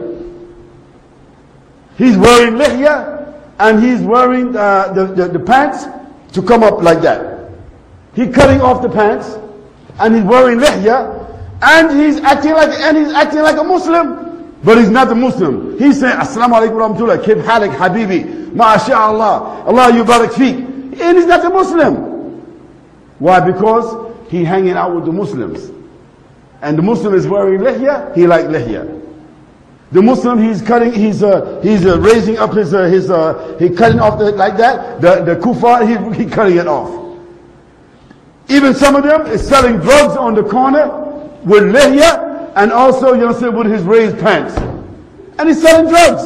He's wearing lihya, and he's wearing the pants to come up like that. He's cutting off the pants, and he's wearing lihya, and he's acting like a Muslim, but he's not a Muslim. He's saying, Assalamu alaikum wa rahmatullah, kib halik habibi, ma'asha'Allah, Allah yubarak feek. And he's not a Muslim. Why? Because he's hanging out with the Muslims. And the Muslim is wearing lihya, he like lihya. The Muslim, he's raising up his he cutting off like that. The kuffar, he cutting it off. Even some of them is selling drugs on the corner with lihya, and also, you know, with his raised pants. And he's selling drugs.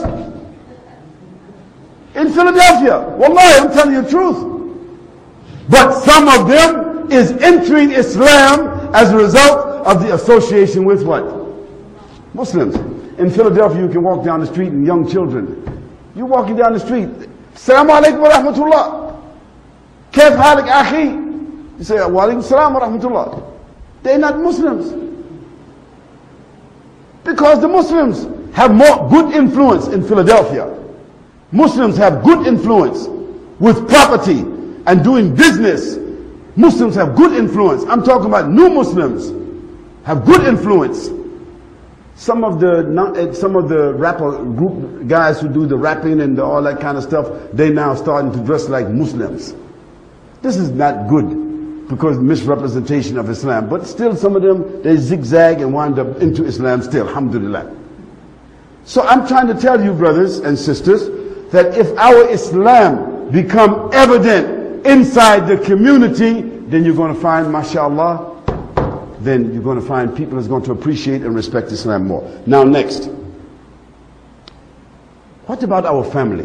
In Philadelphia. Wallahi, I'm telling you the truth. But some of them is entering Islam as a result of the association with what? Muslims. In Philadelphia, you can walk down the street and young children. You're walking down the street. Assalamu alaikum wa rahmatullah. Kaif halik akhi? You say, wa alaikum salam wa rahmatullah. They're not Muslims. Because the Muslims have more good influence in Philadelphia. Muslims have good influence with property and doing business. Muslims have good influence. I'm talking about new Muslims have good influence. Some of the rapper group guys who do the rapping and all that kind of stuff, they now starting to dress like Muslims. This is not good because misrepresentation of Islam. But still, some of them, they zigzag and wind up into Islam still, alhamdulillah. So I'm trying to tell you, brothers and sisters, that if our Islam become evident inside the community, then you're going to find, mashallah, then you're going to find people that's going to appreciate and respect Islam more. Now next, what about our family?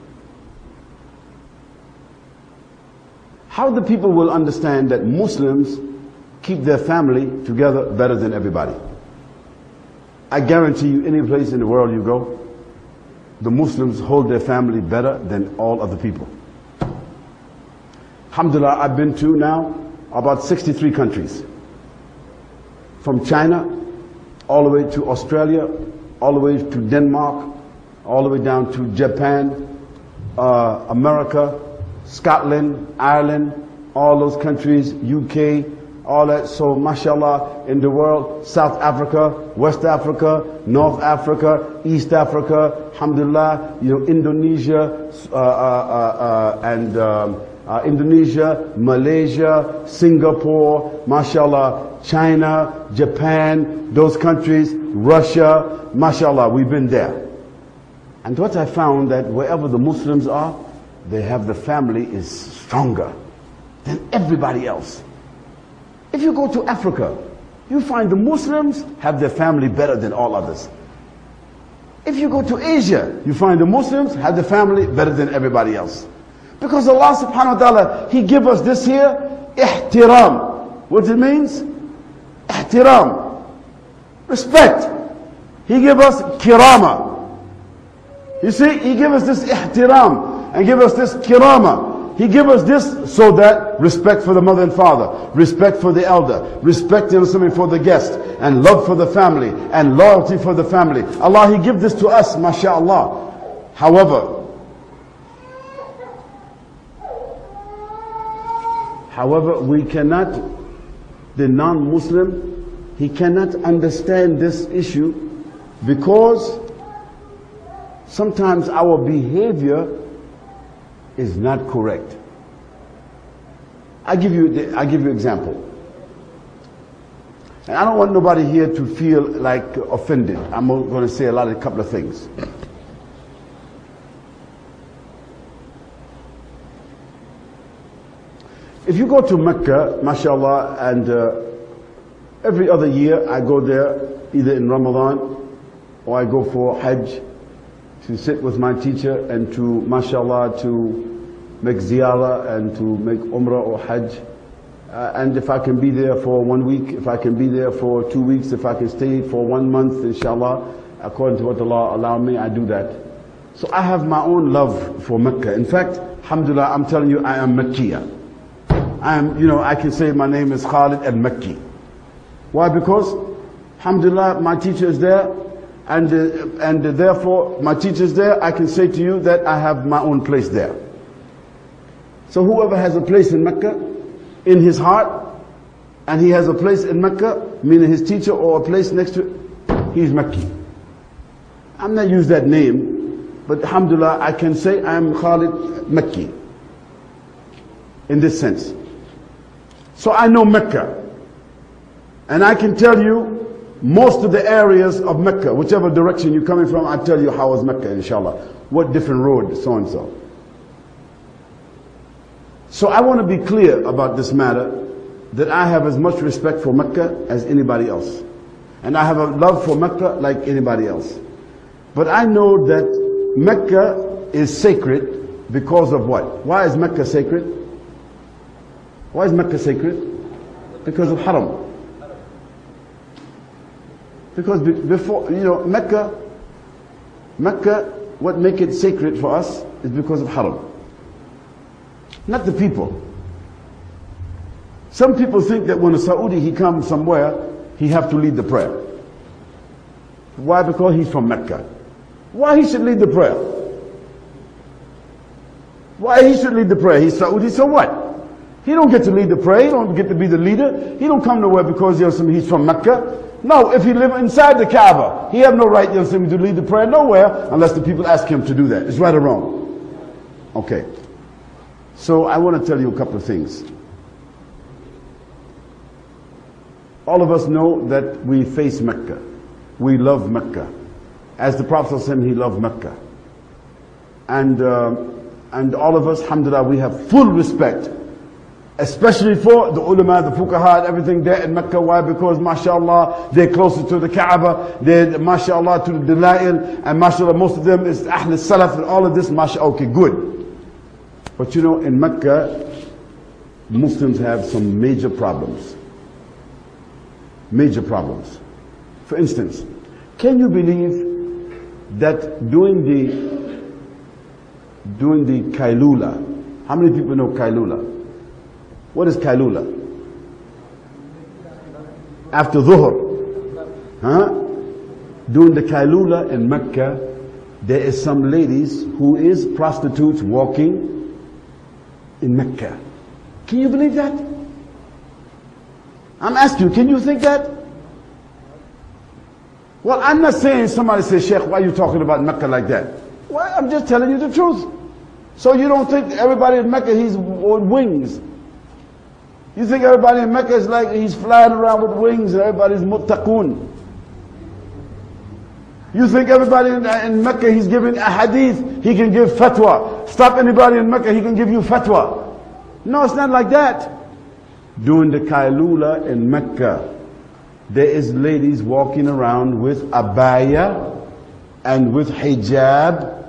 How the people will understand that Muslims keep their family together better than everybody? I guarantee you, any place in the world you go, the Muslims hold their family better than all other people. Alhamdulillah, I've been to now about 63 countries. From China, all the way to Australia, all the way to Denmark, all the way down to Japan, America, Scotland, Ireland, all those countries, UK, all that. So, mashallah, in the world, South Africa, West Africa, North Africa, East Africa, alhamdulillah, you know, Indonesia, Indonesia, Malaysia, Singapore, mashallah, China, Japan, those countries, Russia, mashallah, we've been there. And what I found that wherever the Muslims are, they have the family is stronger than everybody else. If you go to Africa, you find the Muslims have their family better than all others. If you go to Asia, you find the Muslims have the family better than everybody else. Because Allah subhanahu wa ta'ala, He give us this here, ihtiram. What it means? Ihtiram. Respect. He give us kirama. You see, He give us this ihtiram and give us this kirama. He give us this so that respect for the mother and father, respect for the elder, respect for the guest, and love for the family, and loyalty for the family. Allah, He give this to us, mashallah. However, we cannot, the non-Muslim, he cannot understand this issue because sometimes our behavior is not correct. I give you an example. And I don't want nobody here to feel like offended. I'm going to say a couple of things. If you go to Mecca, mashallah, and every other year I go there either in Ramadan or I go for Hajj to sit with my teacher and to, mashallah, to make ziyarah and to make umrah or Hajj. And if I can be there for 1 week, if I can be there for 2 weeks, if I can stay for 1 month, inshallah, according to what Allah allow me, I do that. So I have my own love for Mecca. In fact, alhamdulillah, I'm telling you, I am Makkiyah. I am, I can say my name is Khalid al-Makki. Why? Because, alhamdulillah, my teacher is there, and therefore my teacher is there, I can say to you that I have my own place there. So whoever has a place in Mecca, in his heart, and he has a place in Mecca, meaning his teacher, or a place next to it, he's Mecca. I'm not use that name, but alhamdulillah, I can say I am Khalid Mecca, in this sense. So I know Mecca. And I can tell you most of the areas of Mecca, whichever direction you're coming from, I tell you how is Mecca, inshallah. What different road, so and so. So I want to be clear about this matter, that I have as much respect for Mecca as anybody else. And I have a love for Mecca like anybody else. But I know that Mecca is sacred because of what? Why is Mecca sacred? Why is Mecca sacred? Because of Haram. Because before, Mecca, what make it sacred for us is because of Haram. Not the people. Some people think that when a Saudi, he comes somewhere, he have to lead the prayer. Why? Because he's from Mecca. Why he should lead the prayer? Why he should lead the prayer? He's Saudi, so what? He don't get to lead the prayer. He don't get to be the leader. He don't come nowhere because he's from Mecca. No, if he live inside the Kaaba, he have no right to lead the prayer nowhere unless the people ask him to do that. It's right or wrong? Okay. So I want to tell you a couple of things. All of us know that we face Mecca. We love Mecca. As the Prophet said, he loved Mecca. And all of us, alhamdulillah, we have full respect, especially for the ulama, the fuqaha, everything there in Mecca. Why? Because mashallah, they're closer to the Kaaba, they're mashallah to the Dalail, and mashallah, most of them is Ahl Salaf and all of this, mashallah, okay, good. But in Mecca, Muslims have some major problems. Major problems. For instance, can you believe that during the Kailula, how many people know Kailula? What is Kailula? After Dhuhr. Huh? During the Kailula in Mecca, there is some ladies who is prostitutes walking in Mecca. Can you believe that? I'm asking you, can you think that? Well, I'm not saying somebody says, Sheikh, why are you talking about Mecca like that? Well, I'm just telling you the truth. So you don't think everybody in Mecca, he's with wings. You think everybody in Mecca is like he's flying around with wings and everybody's muttaqoon. You think everybody in Mecca, he's giving a hadith, he can give fatwa. Stop anybody in Mecca, he can give you fatwa. No, it's not like that. During the Kailula in Mecca, there is ladies walking around with abaya and with hijab,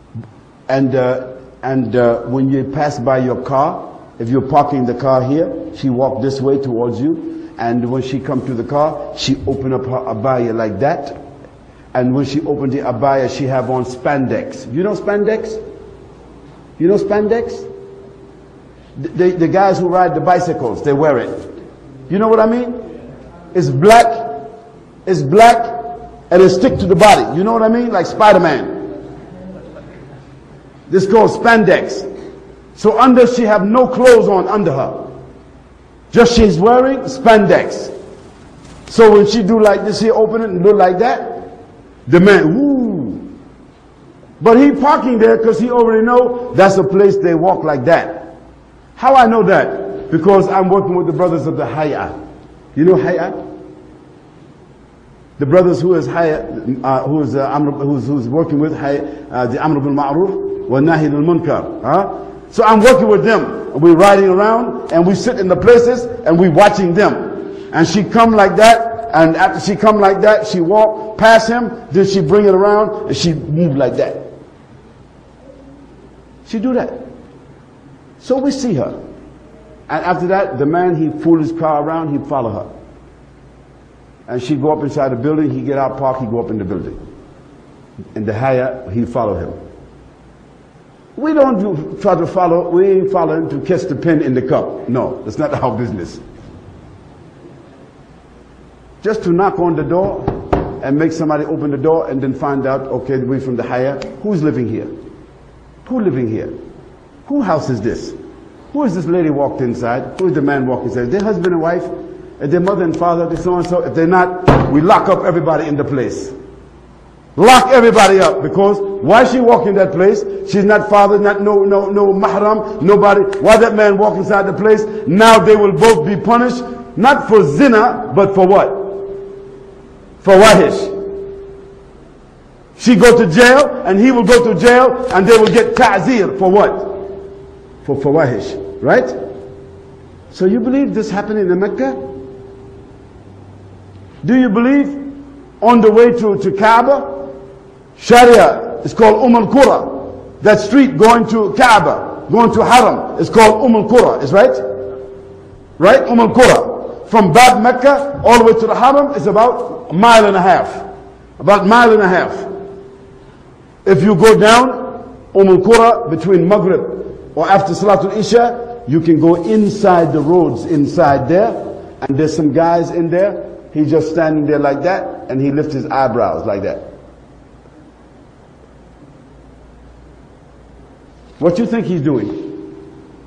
and when you pass by your car, if you're parking the car here, she walk this way towards you, and when she come to the car, she open up her abaya like that, and when she opened the abaya, she have on spandex. You know spandex? You know spandex? The guys who ride the bicycles, they wear it. You know what I mean? It's black, and it stick to the body. You know what I mean? Like Spider-Man. This is called spandex. So under, she have no clothes on under her. Just she's wearing spandex. So when she do like this, she open it and do like that, the man, woo. But he parking there because he already know that's a place they walk like that. How I know that? Because I'm working with the brothers of the Hay'a. You know Hay'a? The brothers who is Hay'a, who's working with Hay'a, the Amr bil Ma'ruf wa Nahi al Munkar. Huh? So I'm working with them. We're riding around and we sit in the places and we watching them. And she come like that, and after she come like that, she walk past him, then she bring it around and she move like that. She do that. So we see her. And after that, the man, he pull his car around, he follow her. And she go up inside the building, he get out, park, he go up in the building. In the Hay'a, he follow him. We don't try to follow, we ain't following to catch the pin in the cup. No, that's not our business. just to knock on the door and make somebody open the door and then find out, okay, we from the higher, who's living here? Who living here? Whose house is this? Who is this lady walked inside? Who is the man walking inside? Is their husband and wife? Is their mother and father? They so and so. If they're not, we lock up everybody in the place. Lock everybody up, because why she walk in that place? She's not father, not no mahram, nobody. Why that man walk inside the place? Now they will both be punished, not for zina, but for what? For wahish. She go to jail, and he will go to jail, and they will get ta'zir for what? For fawahish, right? So you believe this happened in Mecca? Do you believe on the way to Kaaba? Sharia is called al-Qura. That street going to Kaaba, going to Haram, is called al-Qura. Is right? Right? al-Qura. From Bab Mecca all the way to the Haram is about a mile and a half. About a mile and a half. If you go down al-Qura between Maghrib or after Salatul Isha, you can go inside the roads inside there, and there's some guys in there. He's just standing there like that, and he lifts his eyebrows like that. What you think he's doing?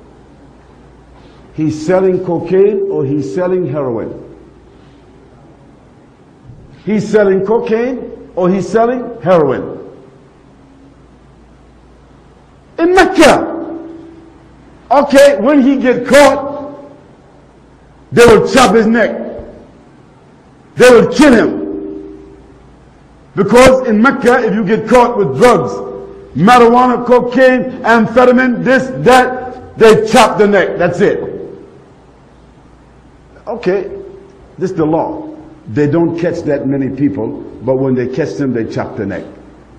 He's selling cocaine or he's selling heroin? He's selling cocaine or he's selling heroin? In Mecca. Okay, when he get caught, they will chop his neck. They will kill him. Because in Mecca, if you get caught with drugs, marijuana, cocaine, amphetamine, this, that, they chop the neck. That's it. Okay, this is the law. They don't catch that many people, but when they catch them, they chop the neck.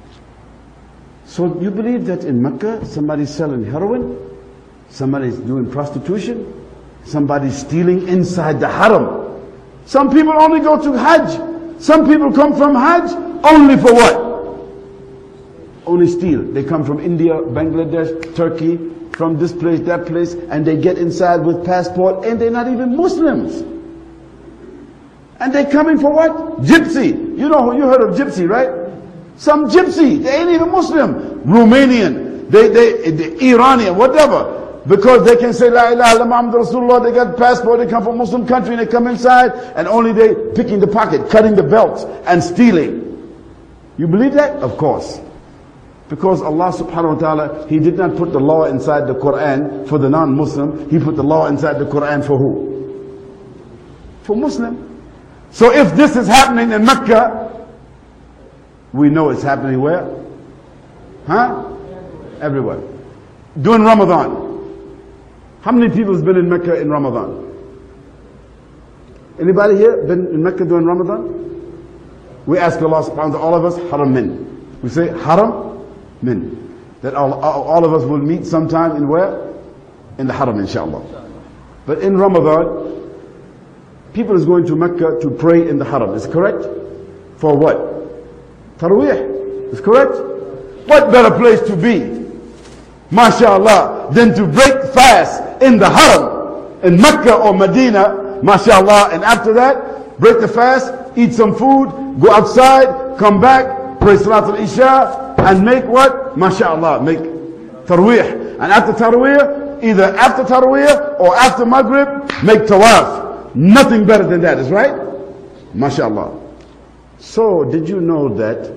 So you believe that in Mecca, somebody's selling heroin, somebody's doing prostitution, somebody's stealing inside the haram. Some people only go to Hajj. Some people come from Hajj only for what? Only steal. They come from India, Bangladesh, Turkey, from this place, that place, and they get inside with passport, and they're not even Muslims. And they're coming for what? Gypsy. You know, you heard of gypsy, right? Some gypsy. They ain't even Muslim. Romanian. They Iranian, whatever. Because they can say, La ilaha illallah Muhammad Rasulullah, they got passport, they come from Muslim country, and they come inside, and only they picking the pocket, cutting the belts, and stealing. You believe that? Of course. Because Allah subhanahu wa ta'ala, He did not put the law inside the Quran for the non-Muslim. He put the law inside the Quran for who? For Muslim. So if this is happening in Mecca, we know it's happening where? Huh? Everywhere. During Ramadan. How many people has been in Mecca in Ramadan? Anybody here been in Mecca during Ramadan? We ask Allah subhanahu wa ta'ala, all of us, haram min. We say haram min. That all of us will meet sometime in where? In the haram, inshallah. But in Ramadan, people is going to Mecca to pray in the haram. Is it correct? For what? Taraweeh. Is correct? What better place to be, mashallah, than to break fast in the haram, in Mecca or Medina, mashallah, and after that, break the fast, eat some food, go outside, come back, pray Salatul Isha, and make what? Mashallah, make Tarweeh. And after Tarweeh, either after Tarweeh or after Maghrib, make Tawaf. Nothing better than that, is right? Mashallah. So, did you know that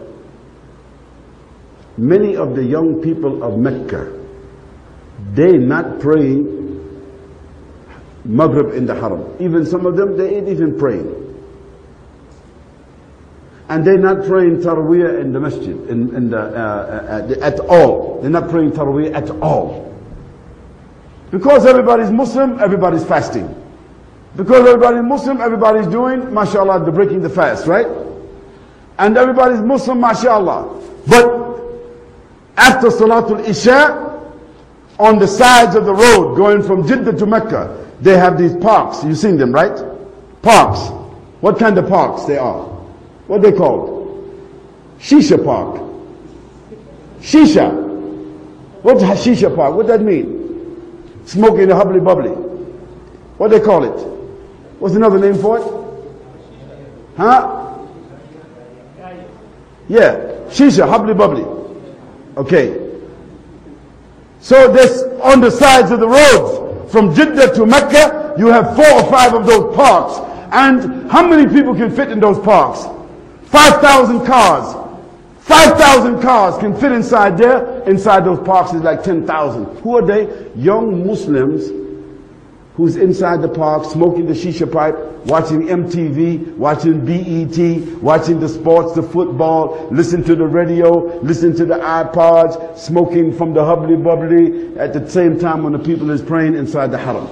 many of the young people of Mecca, they not praying Maghrib in the Haram. Even some of them, they ain't even praying. And they're not praying Taraweeh in the masjid, at all. They're not praying Taraweeh at all. Because everybody's Muslim, everybody's fasting. Because everybody's Muslim, everybody's doing, mashallah, they're breaking the fast, right? And everybody's Muslim, mashallah. But after Salatul Isha, on the sides of the road going from Jeddah to Mecca, they have these parks. You've seen them, right? Parks. What kind of parks they are? What they called? Shisha park. Shisha. What's a shisha park? What does that mean? Smoking a hubbly bubbly. What they call it? What's another name for it? Huh? Yeah, shisha, hubbly bubbly. Okay. So this on the sides of the roads from Jeddah to Mecca, you have 4 or 5 of those parks. And how many people can fit in those parks? 5,000 cars. 5,000 cars can fit inside there. Inside those parks is like 10,000. Who are they? Young Muslims who's inside the park smoking the shisha pipe, watching MTV, watching BET, watching the sports, the football, listen to the radio, listen to the iPods, smoking from the hubbly bubbly at the same time when the people is praying inside the haram.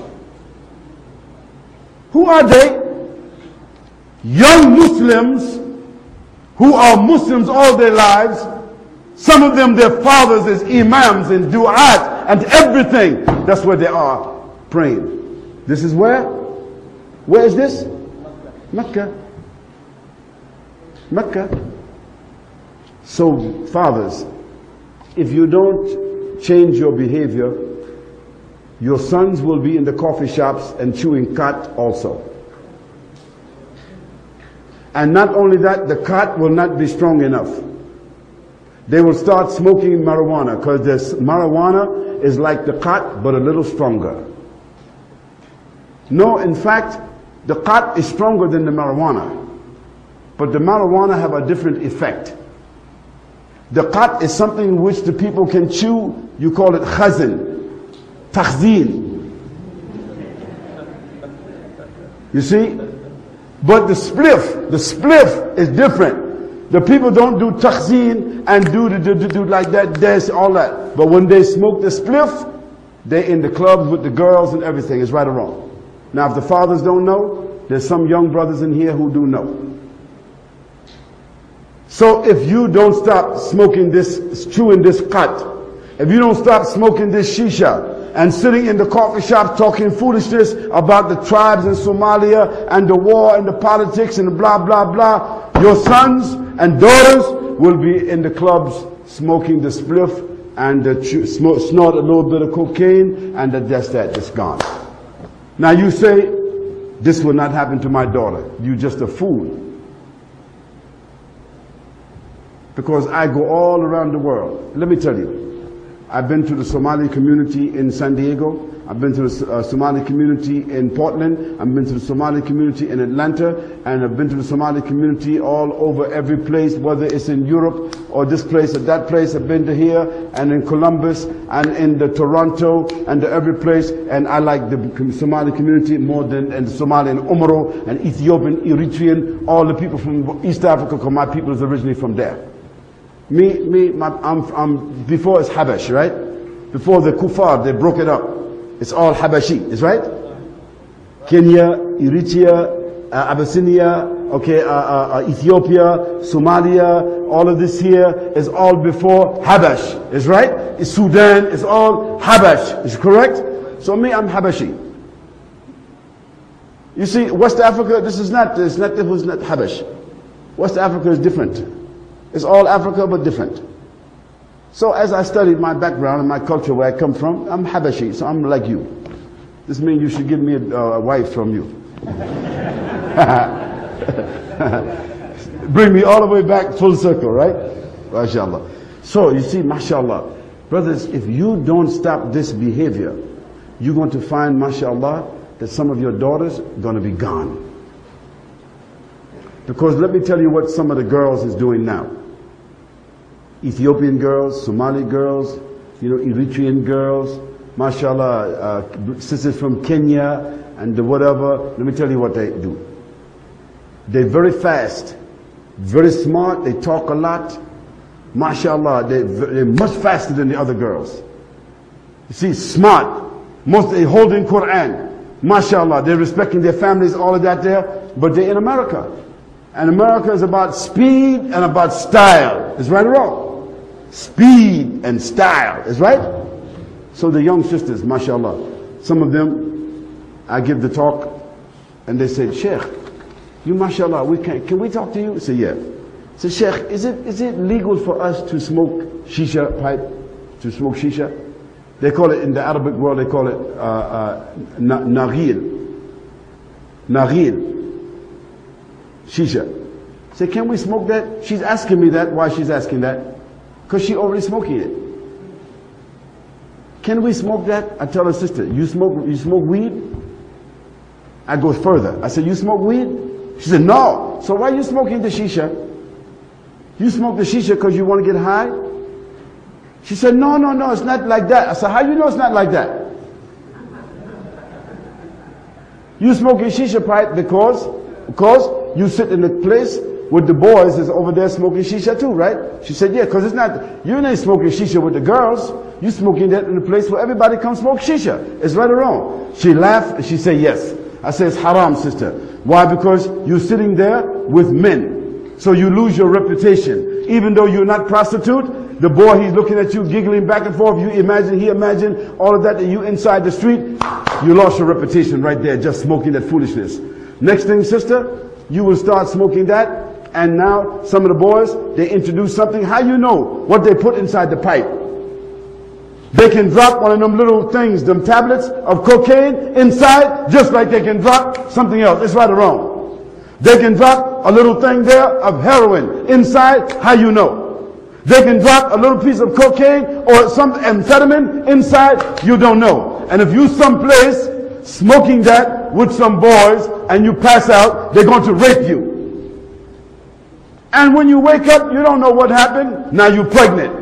Who are they? Young Muslims who are Muslims all their lives. Some of them, their fathers is imams and du'at and everything. That's where they are praying. This is where? Where is this? Mecca. Mecca. So, fathers, if you don't change your behavior, your sons will be in the coffee shops and chewing khat also. And not only that, the khat will not be strong enough. They will start smoking marijuana, because this marijuana is like the khat but a little stronger. No, in fact, the khat is stronger than the marijuana. But the marijuana have a different effect. The khat is something which the people can chew. You call it khazin, takhzeen. You see? But the spliff is different. The people don't do takhzeen and do like that, this, all that. But when they smoke the spliff, they're in the clubs with the girls and everything. It's right or wrong. Now, if the fathers don't know, there's some young brothers in here who do know. So if you don't stop smoking this, chewing this khat, if you don't stop smoking this shisha, and sitting in the coffee shop talking foolishness about the tribes in Somalia, and the war, and the politics, and the blah, blah, blah, your sons and daughters will be in the clubs smoking the spliff, and snort a little bit of cocaine, and that's that, it's gone. Now you say, this will not happen to my daughter. You're just a fool. Because I go all around the world. Let me tell you, I've been to the Somali community in San Diego. I've been to the Somali community in Portland. I've been to the Somali community in Atlanta. And I've been to the Somali community all over every place, whether it's in Europe or this place or that place. I've been to here and in Columbus and in the Toronto and every place. And I like the Somali community more than and the Somali and Umaro and Ethiopian, Eritrean, all the people from East Africa, because my people is originally from there. I'm before it's Habash, right? Before the Kuffar, they broke it up. It's all Habashi, is right? Kenya, Eritrea, Abyssinia, okay, Ethiopia, Somalia, all of this here is all before Habash, is right? It's Sudan, it's all Habash, is correct? So I'm Habashi. You see, West Africa, it's not Habash. West Africa is different. It's all Africa but different. So as I studied my background and my culture, where I come from, I'm Habashi, so I'm like you. This means you should give me a wife from you. Bring me all the way back full circle, right? MashaAllah. So you see, MashaAllah, brothers, if you don't stop this behavior, you're going to find, MashaAllah, that some of your daughters are going to be gone. Because let me tell you what some of the girls is doing now. Ethiopian girls, Somali girls, Eritrean girls, mashallah, sisters from Kenya and whatever. Let me tell you what they do. They're very fast, very smart, they talk a lot. Mashallah, they're much faster than the other girls. You see, smart, they holding Quran. Mashallah, they're respecting their families, all of that there, but they're in America. And America is about speed and about style. Is right or wrong? Speed and style. Is right? So the young sisters, mashallah, some of them, I give the talk, and they say, Sheikh, you mashallah, can we talk to you? I say, yeah. I say, Sheikh, is it legal for us to smoke shisha pipe? To smoke shisha? They call it, in the Arabic world, they call it naghil. Naghil. Shisha. I said, can we smoke that? She's asking me that. Why she's asking that? Because she already smoking it. Can we smoke that? I tell her sister, you smoke weed? I go further. I said, you smoke weed? She said, no. So why are you smoking the shisha? You smoke the shisha because you want to get high? She said, no, it's not like that. I said, how you know it's not like that? You smoking shisha pipe because you sit in the place with the boys that's over there smoking shisha too, right? She said, yeah, because it's not, you ain't smoking shisha with the girls. You smoking that in a place where everybody comes smoke shisha. It's right or wrong? She laughed and she said, yes. I said, it's haram, sister. Why? Because you're sitting there with men. So you lose your reputation. Even though you're not prostitute, the boy, he's looking at you, giggling back and forth. He imagine all of that, and you inside the street, you lost your reputation right there, just smoking that foolishness. Next thing, sister, you will start smoking that. And now some of the boys, they introduce something. How you know what they put inside the pipe? They can drop one of them little things, them tablets of cocaine inside, just like they can drop something else. It's right or wrong. They can drop a little thing there of heroin inside. How you know? They can drop a little piece of cocaine or some amphetamine inside. You don't know. And if you someplace smoking that with some boys and you pass out, they're going to rape you. And when you wake up, you don't know what happened. Now you're pregnant.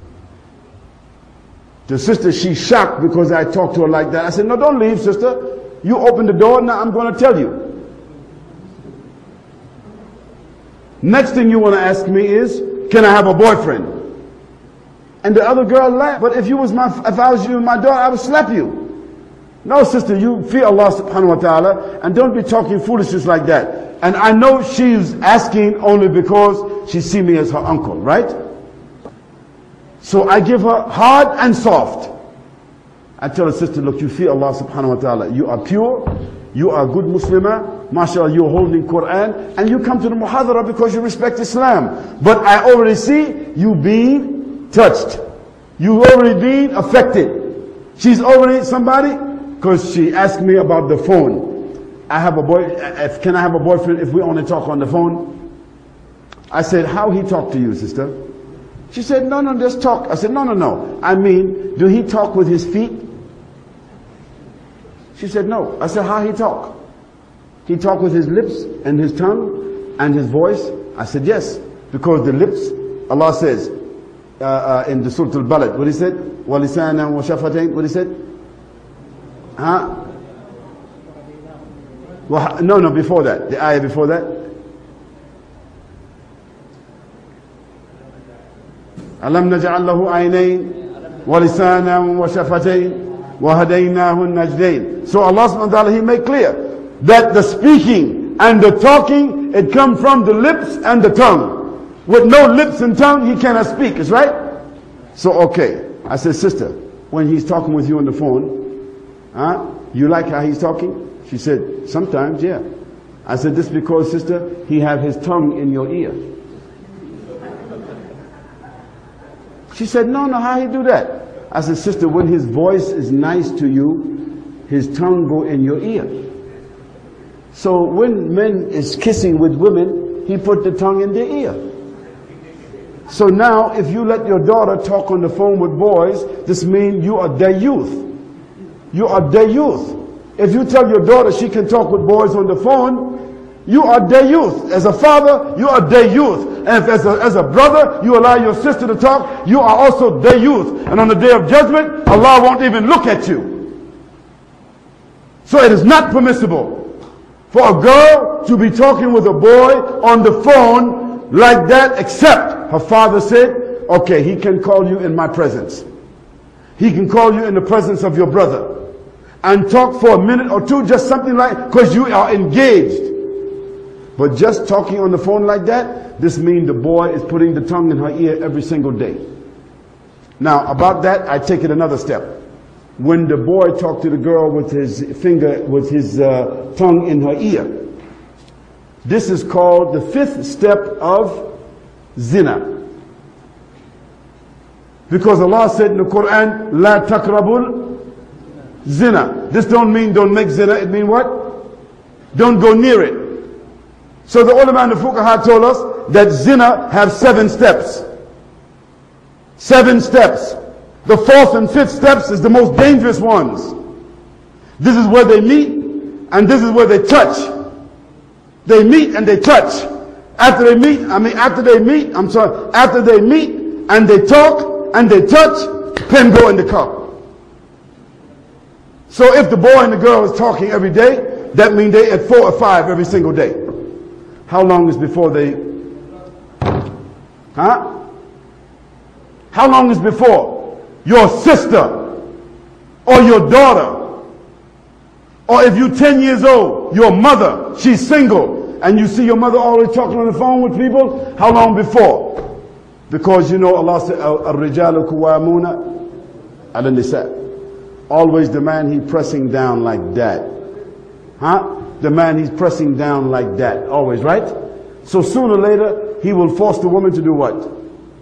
The sister, she's shocked because I talked to her like that. I said, no, don't leave, sister. You open the door, now I'm going to tell you. Next thing you want to ask me is, can I have a boyfriend? And the other girl laughed. But if I was you and my daughter, I would slap you. No, sister, you fear Allah subhanahu wa ta'ala and don't be talking foolishness like that. And I know she's asking only because she see me as her uncle, right? So I give her hard and soft. I tell her, sister, look, you fear Allah subhanahu wa ta'ala. You are pure. You are a good Muslimah. MashaAllah, you're holding Quran. And you come to the muhadara because you respect Islam. But I already see you being touched. You already being affected. She's already somebody, because she asked me about the phone. Can I have a boyfriend if we only talk on the phone? I said, how he talk to you, sister? She said, no, just talk. I said, no. I mean, do he talk with his feet? She said, no. I said, how he talk? He talk with his lips and his tongue and his voice? I said, yes. Because the lips, Allah says, in the Surah Al-Balad, what he said? وَلِسَانًا وَشَفَتَيْنِ, what he said? Huh? Well, no, before that. The ayah before that. أَلَمْ نَجْعَلْ لَهُ عَيْنَيْنِ وَلِسَانًا وَشَفَتَيْنِ وَهَدَيْنَاهُ النَّجْدَيْنِ. So Allah subhanahu wa ta'ala, He made clear that the speaking and the talking, it comes from the lips and the tongue. With no lips and tongue, he cannot speak. Is right? So, okay. I said, sister, when he's talking with you on the phone, you like how he's talking? She said, sometimes, yeah. I said, this because, sister, he have his tongue in your ear. She said, no, how he do that? I said, sister, when his voice is nice to you, his tongue go in your ear. So when men is kissing with women, he put the tongue in their ear. So now, if you let your daughter talk on the phone with boys, this means you are their youth. You are their youth. If you tell your daughter she can talk with boys on the phone, you are their youth. As a father, you are their youth. And if as a brother, you allow your sister to talk, you are also their youth. And on the day of judgment, Allah won't even look at you. So it is not permissible for a girl to be talking with a boy on the phone like that, except her father said, okay, he can call you in my presence. He can call you in the presence of your brother and talk for a minute or two, just something like, because you are engaged. But just talking on the phone like that, this means the boy is putting the tongue in her ear every single day. Now, about that, I take it another step. When the boy talked to the girl with his finger, with his tongue in her ear, this is called the fifth step of zina. Because Allah said in the Quran, La takrabul zina. This don't mean don't make zina, it means what? Don't go near it. So the ulama and the fuqaha told us that zina has 7 steps. 7 steps. The 4th and 5th steps is the most dangerous ones. This is where they meet, and this is where they touch. They meet and they touch. After they meet and they talk and they touch, pen go in the cup. So if the boy and the girl is talking every day, that means they at 4 or 5 every single day. How long is before they, How long is before your sister or your daughter, or if you're 10 years old, your mother, she's single, and you see your mother always talking on the phone with people, how long before? Because you know Allah said, Al-Rijalu Kuwamuna Al-Nisa. Always the man he's pressing down like that. The man he's pressing down like that. Always, right? So sooner or later, he will force the woman to do what?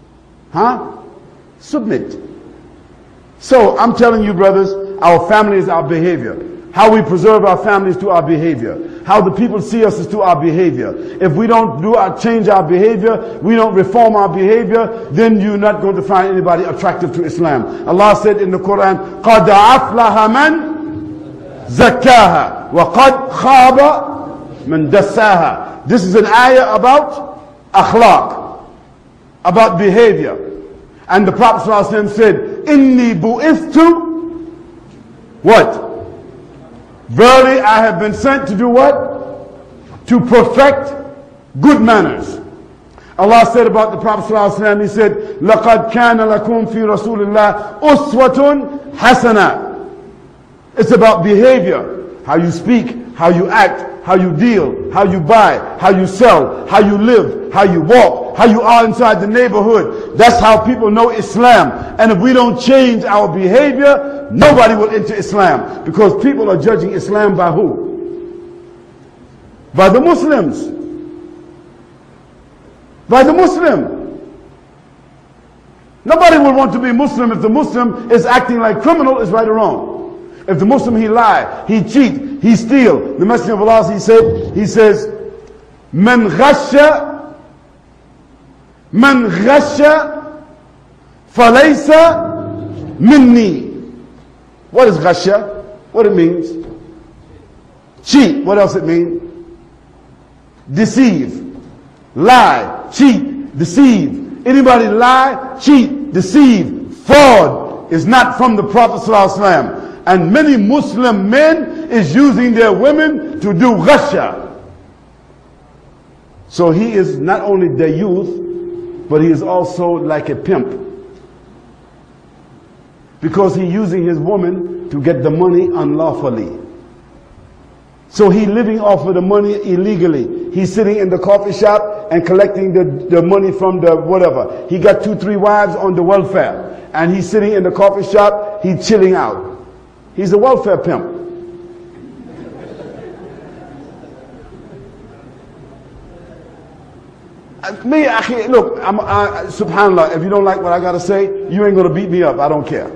Submit. So I'm telling you, brothers, our family is our behavior. How we preserve our families to our behavior. How the people see us is to our behavior. If we don't change our behavior, we don't reform our behavior, then you're not going to find anybody attractive to Islam. Allah said in the Quran, قَدْ أَفْلَحَ مَنْ زَكَّاهَا وَقَدْ خَابَ مَنْ دَسَّاهَا. This is an ayah about akhlaq, about behavior. And the Prophet ﷺ said, إِنِّي بُئِثْتُ what? Verily I have been sent to do what? To perfect good manners. Allah said about the Prophet ﷺ, He said, لَقَدْ كَانَ لَكُمْ فِي رَسُولِ اللَّهِ أُسْوَةٌ حَسَنَةٌ. It's about behavior. How you speak, how you act, how you deal, how you buy, how you sell, how you live, how you walk, how you are inside the neighborhood. That's how people know Islam. And if we don't change our behavior, nobody will enter Islam. Because people are judging Islam by who? By the Muslims. By the Muslim. Nobody will want to be Muslim if the Muslim is acting like criminal, is right or wrong. If the Muslim, he lie, he cheat, he steal. The Messenger of Allah, he says, Man ghasha falaysa minni. What is ghasha? What it means? Cheat. What else it means? Deceive. Lie, cheat, deceive. Anybody lie, cheat, deceive, fraud is not from the Prophet ﷺ. And many Muslim men is using their women to do ghasha. So he is not only their youth, but he is also like a pimp. Because he's using his woman to get the money unlawfully. So he's living off of the money illegally. He's sitting in the coffee shop and collecting the money from the whatever. He got 2-3 wives on the welfare. And he's sitting in the coffee shop, he's chilling out. He's a welfare pimp. Look, subhanAllah, if you don't like what I got to say, you ain't going to beat me up. I don't care.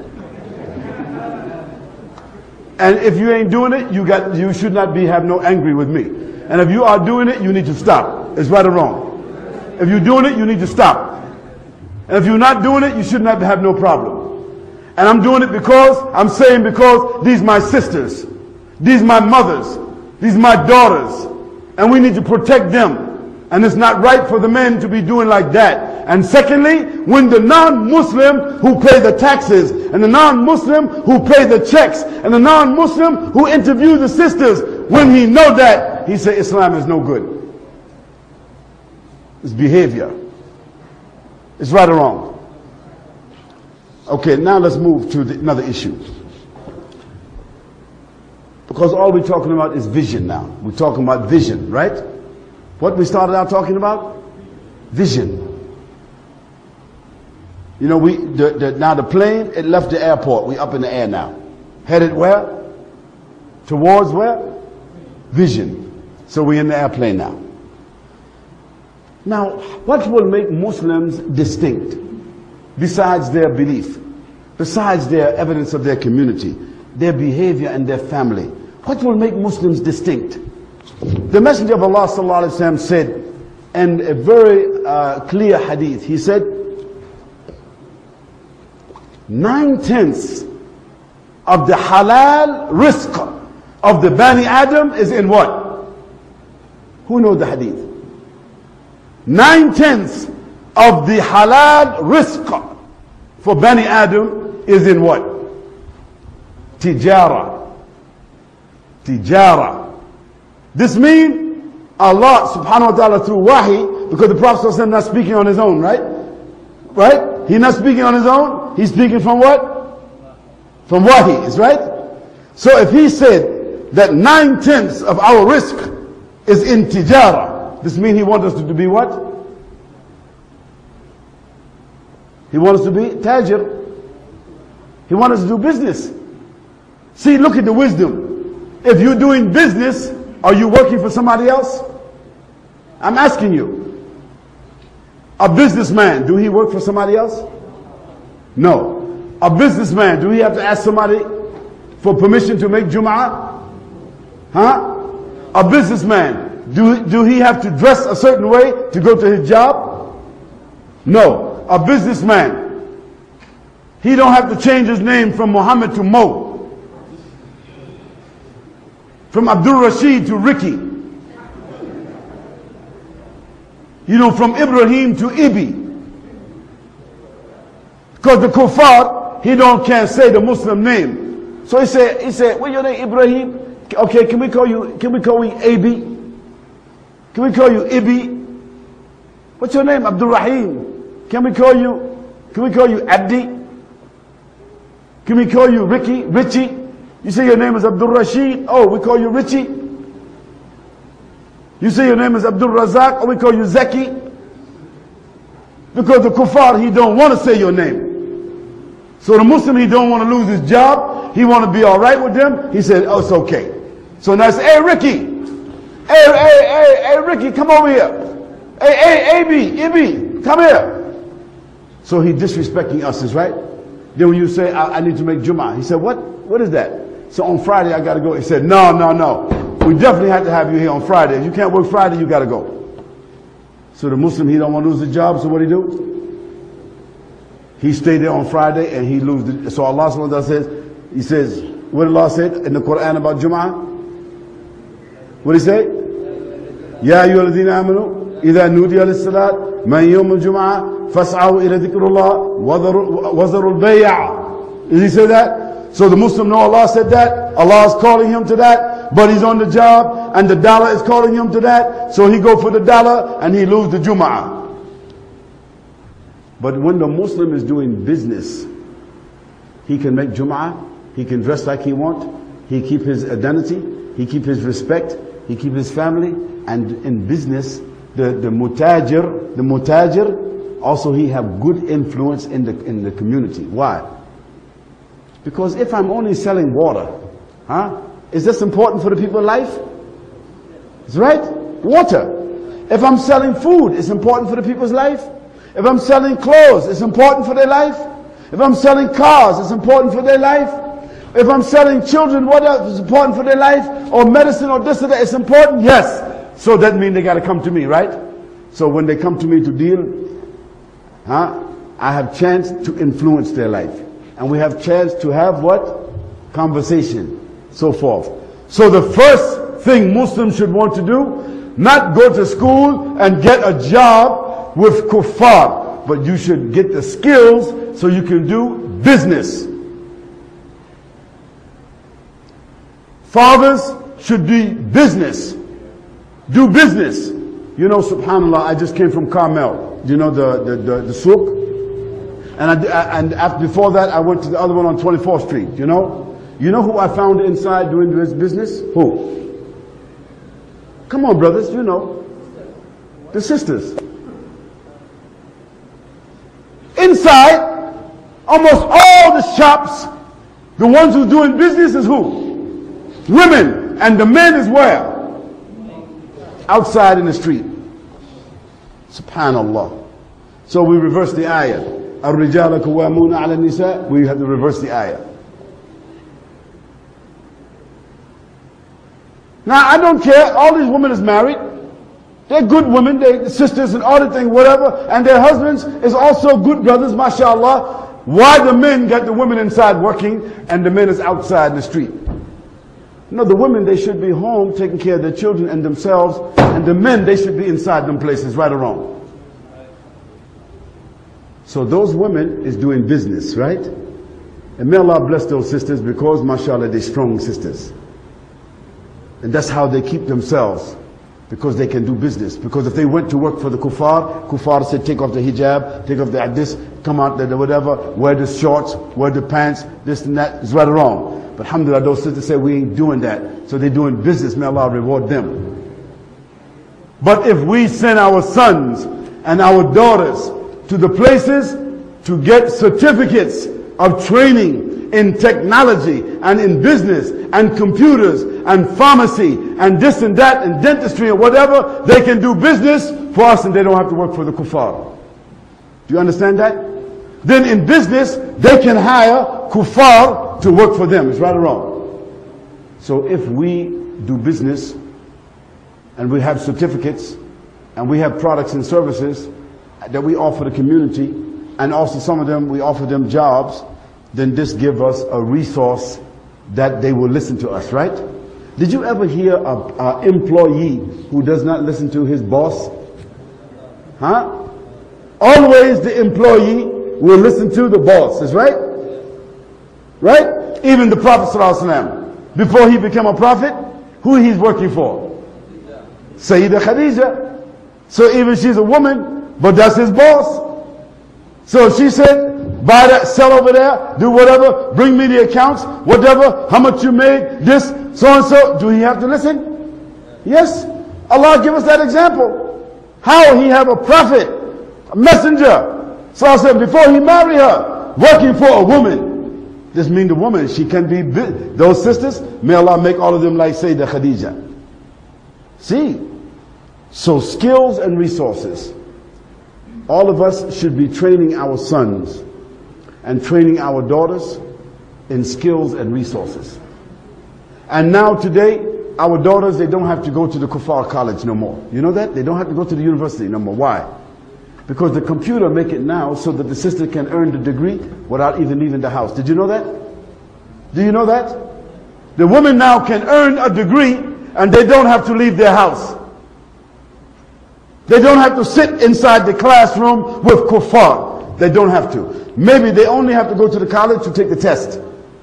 And if you ain't doing it, you should not have no angry with me. And if you are doing it, you need to stop. It's right or wrong. If you're doing it, you need to stop. And if you're not doing it, you should not have no problem. And I'm doing it because these my sisters, these my mothers, these my daughters, and we need to protect them. And it's not right for the men to be doing like that. And secondly, when the non-Muslim who pay the taxes, and the non-Muslim who pay the checks, and the non-Muslim who interview the sisters, when he know that, he say Islam is no good. It's behavior. It's right or wrong. Okay, now let's move to another issue. Because all we're talking about is vision now. We're talking about vision, right? What we started out talking about? Vision. You know, now the plane, it left the airport. We up in the air now. Headed where? Towards where? Vision. So we're in the airplane now. Now, what will make Muslims distinct? Besides their belief, besides their evidence of their community, their behavior and their family, what will make Muslims distinct? The Messenger of Allah sallallahu alaihi wasallam said, and a very clear hadith, he said, 9/10 of the halal rizq of the Bani Adam is in what? Who knows the hadith? 9/10 of the halal rizq for Bani Adam is in what? Tijara. Tijara. This means Allah subhanahu wa ta'ala through wahi, because the Prophet is not speaking on his own, right? Right? He's not speaking on his own. He's speaking from what? From wahi, is right? So if he said that 9/10 of our risk is in tijara, this means he wants us to be what? He wants us to be tajir. He wants us to do business. See, look at the wisdom. If you're doing business, are you working for somebody else? I'm asking you. A businessman, do he work for somebody else? No. A businessman, do he have to ask somebody for permission to make Jum'ah? Huh? A businessman, do he have to dress a certain way to go to his job? No. A businessman, he don't have to change his name from Muhammad to Mo, from Abdul Rashid to Ricky, you know, from Ibrahim to Ibi. Because the kuffar, can't say the Muslim name. So he said, what's your name, Ibrahim? Okay, can we call you Abi? Can we call you Ibi? What's your name? Abdul Rahim. Can we call you Abdi? Can we call you Richie? You say your name is Abdul Rashid. Oh, we call you Richie. You say your name is Abdul Razak. Oh, we call you Zaki. Because the kuffar, he don't want to say your name. So the Muslim, he don't want to lose his job. He want to be all right with them. He said, oh, it's okay. So now I say, hey, Ricky. Hey, Ricky, come over here. Hey, Ibi, come here. So he disrespecting us, is right? Then when you say, I need to make Jummah, he said, what is that? So on Friday I got to go. He said, no. We definitely have to have you here on Friday. If you can't work Friday, you got to go. So the Muslim, he don't want to lose the job, so what do he do? He stayed there on Friday and he lose. So Allah subhanahu wa ta'ala says, what Allah said in the Quran about Jum'ah? What did he say? Ya ayyuhalladhina amanu, idha nudiya lis-salat, man yawm al-jum'ah, fas'aw ila dhikrullah, wazarul bay'a. Did he say that? So the Muslim know Allah said that. Allah is calling him to that, but he's on the job and the dollar is calling him to that. So he go for the dollar and he lose the Jum'ah. But when the Muslim is doing business, he can make Jum'ah, he can dress like he want, he keep his identity, he keep his respect, he keep his family, and in business, the mutajir, also he have good influence in the community. Why? Because if I'm only selling water, is this important for the people's life? It's right? Water. If I'm selling food, it's important for the people's life. If I'm selling clothes, it's important for their life. If I'm selling cars, it's important for their life. If I'm selling children, what else is important for their life? Or medicine or this or that, it's important? Yes. So that means they got to come to me, right? So when they come to me to deal, I have chance to influence their life. And we have chance to have what? Conversation, so forth. So the first thing Muslims should want to do, not go to school and get a job with kuffar, but you should get the skills so you can do business. Fathers should do business. Do business. You know, subhanAllah, I just came from Carmel. You know the souk? And after, before that, I went to the other one on 24th Street, you know? You know who I found inside doing this business? Who? Come on, brothers, you know. The sisters. Inside, almost all the shops, the ones who doing business is who? Women. And the men is where? Outside in the street. Subhanallah. So we reverse the ayah. الرجال قوامون على النساء. We have to reverse the ayah. Now, I don't care. All these women is married. They're good women, they're sisters and all the thing, whatever. And their husbands is also good brothers, mashallah. Why the men got the women inside working and the men is outside in the street? No, the women, they should be home taking care of their children and themselves. And the men, they should be inside them places, right or wrong. So those women is doing business, right? And may Allah bless those sisters because, mashallah, they're strong sisters. And that's how they keep themselves. Because they can do business. Because if they went to work for the kuffar said, take off the hijab, take off this, come out there, whatever, wear the shorts, wear the pants, this and that, is right or wrong. But alhamdulillah, those sisters say, we ain't doing that. So they're doing business, may Allah reward them. But if we send our sons and our daughters to the places to get certificates of training in technology and in business and computers and pharmacy and this and that and dentistry or whatever, they can do business for us and they don't have to work for the kuffar. Do you understand that? Then in business, they can hire kuffar to work for them. It's right or wrong? So if we do business and we have certificates and we have products and services that we offer the community, and also some of them we offer them jobs, then this gives us a resource that they will listen to us, right? Did you ever hear an employee who does not listen to his boss? Huh? Always the employee will listen to the boss, is right? Right? Even the Prophet ﷺ, before he became a prophet, who he's working for? Sayyidah Khadija. So even she's a woman, but that's his boss. So she said, buy that, sell over there, do whatever, bring me the accounts, whatever, how much you made, this, so and so. Do he have to listen? Yes. Allah give us that example. How he have a prophet, a messenger, so before he marry her, working for a woman. This means the woman, she can be, those sisters, may Allah make all of them like Sayyidah Khadija. See? So skills and resources. All of us should be training our sons and training our daughters in skills and resources. And now today, our daughters, they don't have to go to the kuffar college no more. You know that? They don't have to go to the university no more. Why? Because the computer make it now so that the sister can earn the degree without even leaving the house. Did you know that? Do you know that? The women now can earn a degree and they don't have to leave their house. They don't have to sit inside the classroom with kuffar. They don't have to. Maybe they only have to go to the college to take the test.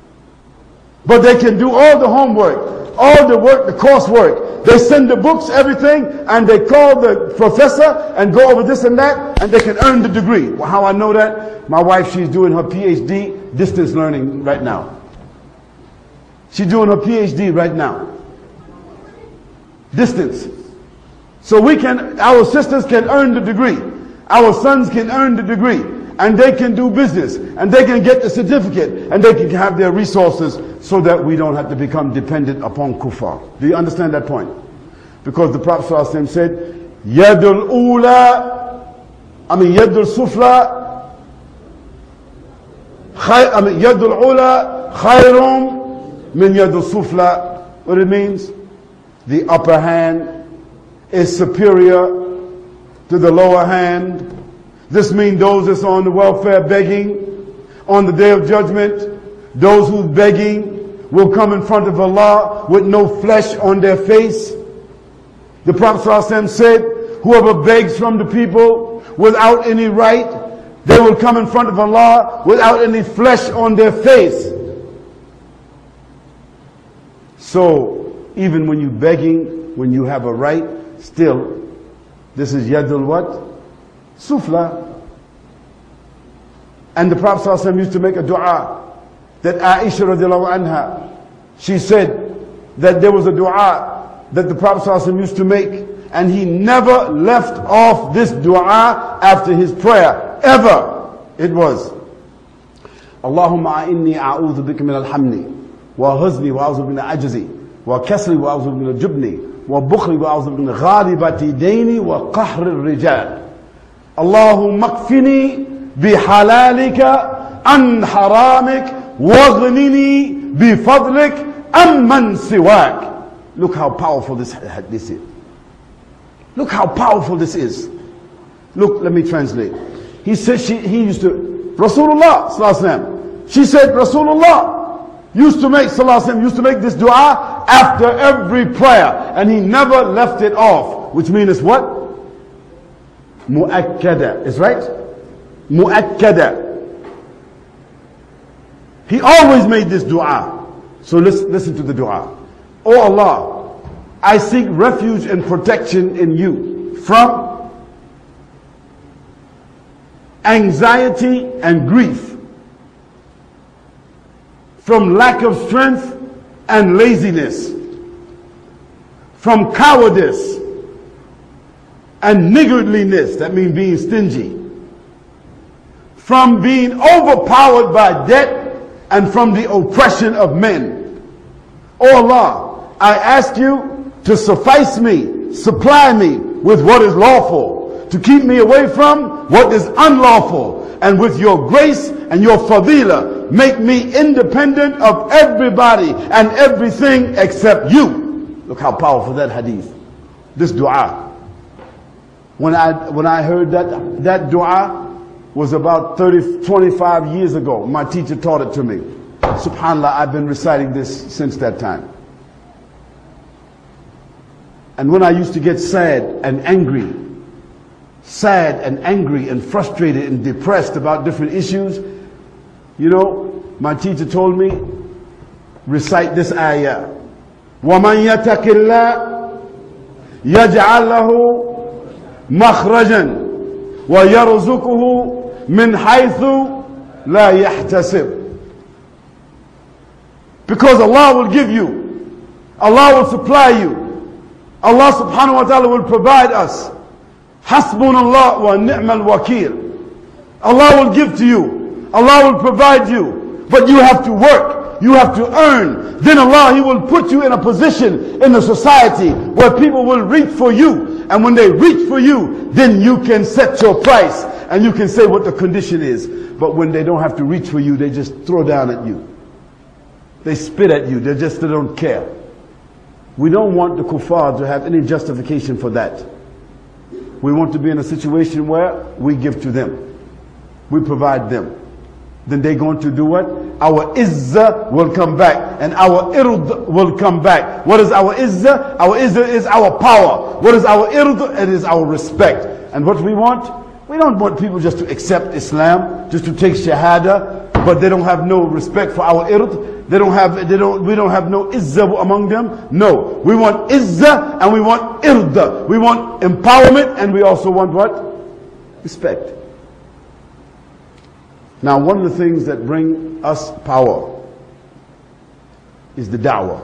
But they can do all the homework, all the work, the coursework. They send the books, everything, and they call the professor and go over this and that, and they can earn the degree. Well, how I know that? My wife, she's doing her PhD, distance learning right now. She's doing her PhD right now. Distance. So we can, our sisters can earn the degree. Our sons can earn the degree. And they can do business. And they can get the certificate. And they can have their resources so that we don't have to become dependent upon kuffar. Do you understand that point? Because the Prophet ﷺ said, Yadul Sufla, Yadul Ula khayrum min Yadul Sufla. What it means? The upper hand is superior to the lower hand. This means those that's on the welfare begging on the day of judgment, those who's begging will come in front of Allah with no flesh on their face. The Prophet ﷺ said, whoever begs from the people without any right, they will come in front of Allah without any flesh on their face. So even when you're begging, when you have a right, still, this is Yadul what? Sufla. And the Prophet ﷺ used to make a dua that Aisha radiallahu anha, she said that there was a dua that the Prophet ﷺ used to make, and he never left off this dua after his prayer, ever. It was, Allahumma inni a'udhu bika min al-hamni wa huzni wa a'udhu min al-ajzi wa kasri wa a'udhu min al-jubni وبخل وأعوذ من غالبة ديني وقهر الرجال اللهم اكفني بحلالك عن حرامك واغنني بفضلك عمن سواك. Look how powerful this is. Look how powerful this is. Look, let me translate. He said he used to, Rasulullah sallallahu alaihi wasallam. She said Rasulullah used to make sallallahu alaihi wasallam used to make this dua after every prayer, and he never left it off. Which means it's what? Mu'akkada. Is right? Mu'akkada. He always made this dua. So listen to the dua. Oh Allah, I seek refuge and protection in you from anxiety and grief, from lack of strength and laziness, from cowardice and niggardliness, that means being stingy, from being overpowered by debt, and from the oppression of men. Oh Allah, I ask you to suffice me, supply me with what is lawful, to keep me away from what is unlawful, and with your grace and your fadila, make me independent of everybody and everything except you. Look how powerful that hadith, this dua. When I heard that dua was about 25 years ago. My teacher taught it to me. SubhanAllah, I've been reciting this since that time. And when I used to get sad and angry and frustrated and depressed about different issues, you know, my teacher told me, recite this ayah. وَمَنْ يَتَقِ اللَّهَ يَجْعَلْ لَهُ مَخْرَجًا وَيَرْزُقُهُ مِنْ حَيْثُ لَا يَحْتَسِبُ. Because Allah will give you, Allah will supply you, Allah subhanahu wa ta'ala will provide us. Hasbunallah wa ni'mal wakil. Allah will give to you, Allah will provide you, but you have to work, you have to earn. Then Allah, He will put you in a position in the society where people will reach for you, and when they reach for you, then you can set your price and you can say what the condition is. But when they don't have to reach for you, they just throw down at you, they spit at you, they don't care. We don't want the kuffar to have any justification for that. We want to be in a situation where we give to them, we provide them. Then they're going to do what? Our izzah will come back, and our ird will come back. What is our izzah? Our izzah is our power. What is our ird? It is our respect. And what we want? We don't want people just to accept Islam, just to take shahada, but they don't have no respect for our ird. We don't have no izzah among them. No, we want izzah and we want ird. We want empowerment and we also want what? Respect. Now, one of the things that bring us power is the da'wah.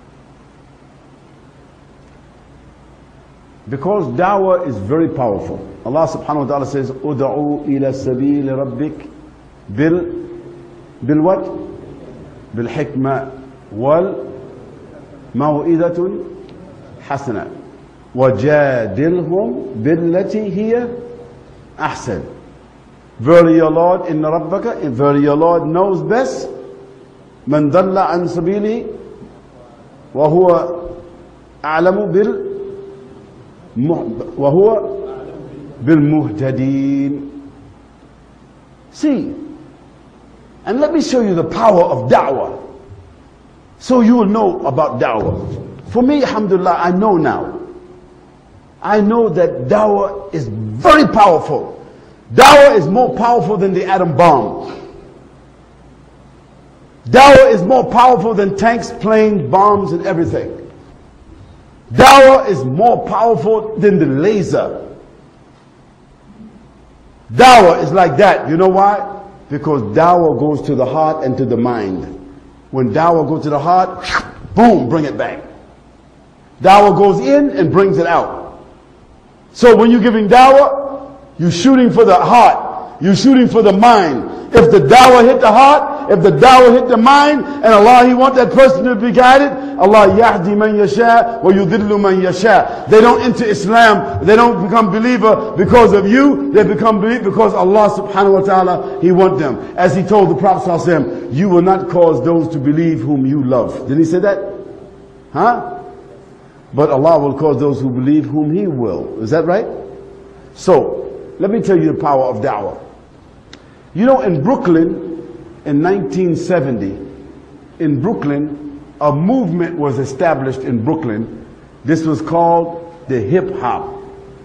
Because da'wah is very powerful. Allah subhanahu wa ta'ala says, "Ud'u ila sabili rabbik bil what? Bil hikmah wal maw'idatun hasana wajadilhum billati hiya ahsan." Verily your Lord, inna rabbaka, verily your Lord knows best. Man dalla an sabili wa huwa a'lamu bil muhtadin. See, and let me show you the power of da'wah, so you will know about da'wah. For me, alhamdulillah, I know now. I know that da'wah is very powerful. Dawah is more powerful than the atom bomb. Dawah is more powerful than tanks, planes, bombs, and everything. Dawah is more powerful than the laser. Dawah is like that. You know why? Because dawah goes to the heart and to the mind. When dawah goes to the heart, boom, bring it back. Dawah goes in and brings it out. So when you're giving dawah, you're shooting for the heart, you're shooting for the mind. If the dawah hit the heart, if the dawah hit the mind, and Allah, He wants that person to be guided, Allah yahdi man yasha wa yudillu man yasha. They don't enter Islam, they don't become believer because of you, they become believer because Allah subhanahu wa ta'ala, He wants them. As He told the Prophet sallallahu alaihi wasallam, you will not cause those to believe whom you love. Didn't He say that? Huh? but Allah will cause those who believe whom He will. Is that right? So, let me tell you the power of da'wah. You know, in Brooklyn, in 1970, in Brooklyn, a movement was established in Brooklyn. This was called the hip hop.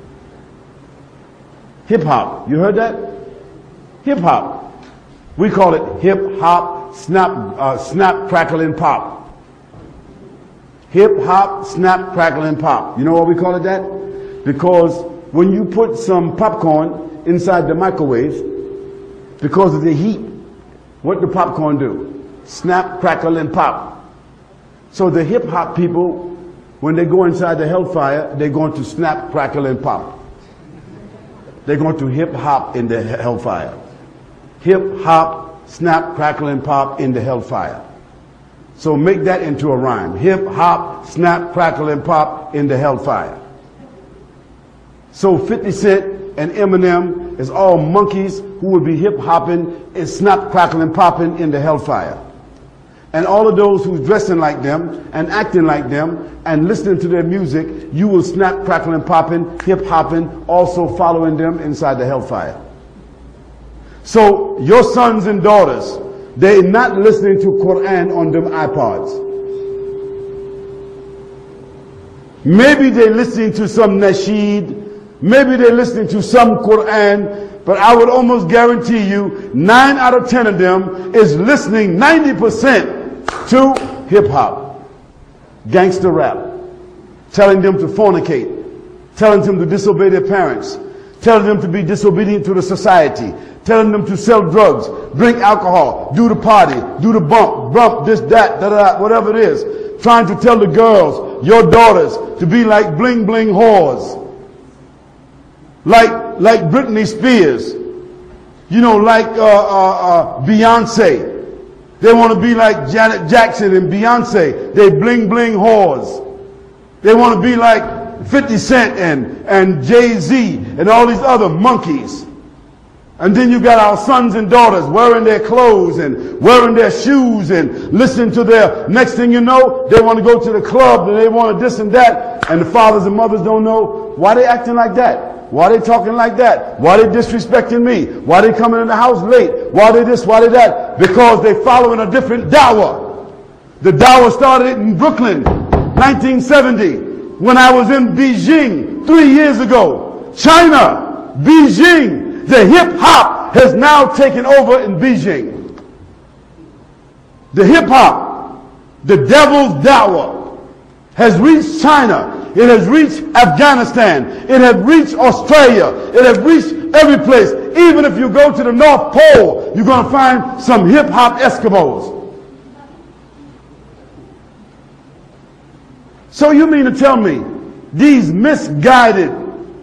Hip hop. You heard that? Hip hop. We call it hip hop, snap, crackle, and pop. Hip hop, snap, crackle, and pop. You know why we call it that? Because when you put some popcorn inside the microwave, because of the heat, what do popcorn do? Snap, crackle, and pop. So the hip hop people, when they go inside the hellfire, they're going to snap, crackle, and pop. They're going to hip hop in the hellfire. Hip hop, snap, crackle, and pop in the hellfire. So make that into a rhyme. Hip hop, snap, crackle, and pop in the hellfire. So 50 Cent and Eminem is all monkeys who would be hip hopping and snap, crackle, and popping in the hellfire. And all of those who's dressing like them and acting like them and listening to their music, you will snap, crackle, and popping, hip hopping, also following them inside the hellfire. So your sons and daughters, they're not listening to Quran on them iPods. Maybe they're listening to some nasheed, maybe they're listening to some Quran, but I would almost guarantee you 9 out of 10 of them is listening 90% to hip hop, gangster rap, telling them to fornicate, telling them to disobey their parents, telling them to be disobedient to the society, telling them to sell drugs, drink alcohol, do the party, do the bump, this, that, whatever it is. Trying to tell the girls, your daughters, to be like bling bling whores. Like Britney Spears. You know, like Beyonce. They want to be like Janet Jackson and Beyonce. They bling bling whores. They want to be like 50 Cent and Jay-Z and all these other monkeys. And then you got our sons and daughters wearing their clothes and wearing their shoes and listening to their, next thing you know, they want to go to the club and they want to this and that. And the fathers and mothers don't know why they acting like that. Why they talking like that? Why they disrespecting me? Why they coming in the house late? Why they this? Why they that? Because they following a different dawah. The dawah started in Brooklyn, 1970, when I was in Beijing 3 years ago. China, Beijing. The hip hop has now taken over in Beijing. The hip hop, the devil's dawah, has reached China. It has reached Afghanistan. It has reached Australia. It has reached every place. Even if you go to the North Pole, you're going to find some hip hop Eskimos. So you mean to tell me these misguided,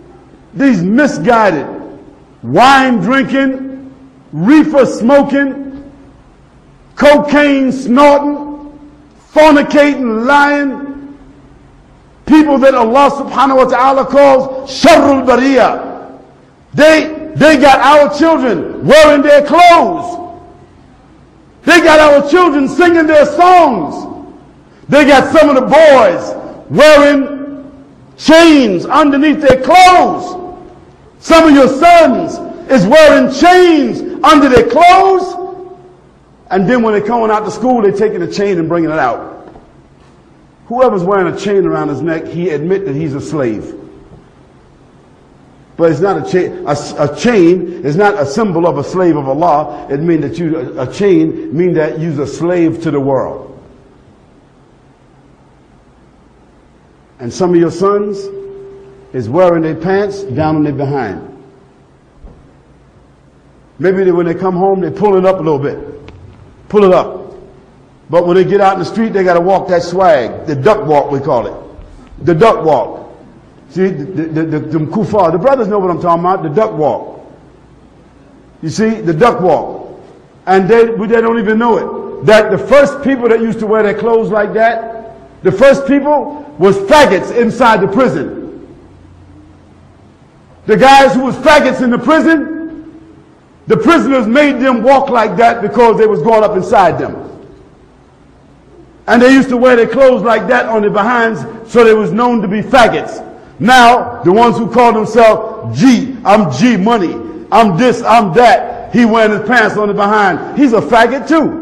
wine drinking, reefer smoking, cocaine snorting, fornicating, lying, people that Allah subhanahu wa ta'ala calls sharrul bariyah. They got our children wearing their clothes. They got our children singing their songs. They got some of the boys wearing chains underneath their clothes. Some of your sons is wearing chains under their clothes, and then when they're coming out to school, they're taking the chain and bringing it out. Whoever's wearing a chain around his neck, he admit that he's a slave. But it's not a chain. A chain is not a symbol of a slave of Allah. It means that a chain means that you're a slave to the world. And some of your sons is wearing their pants down on their behind. Maybe when they come home, they pull it up a little bit. Pull it up. But when they get out in the street, they got to walk that swag. The duck walk, we call it. The duck walk. See, the kuffar. The brothers know what I'm talking about. The duck walk. You see, the duck walk. And they don't even know it. That the first people that used to wear their clothes like that, the first people was faggots inside the prison. The guys who was faggots in the prison, the prisoners made them walk like that because they was going up inside them. And they used to wear their clothes like that on their behinds, so they was known to be faggots. Now, the ones who call themselves I'm G Money, I'm this, I'm that, he wearing his pants on the behind, he's a faggot too.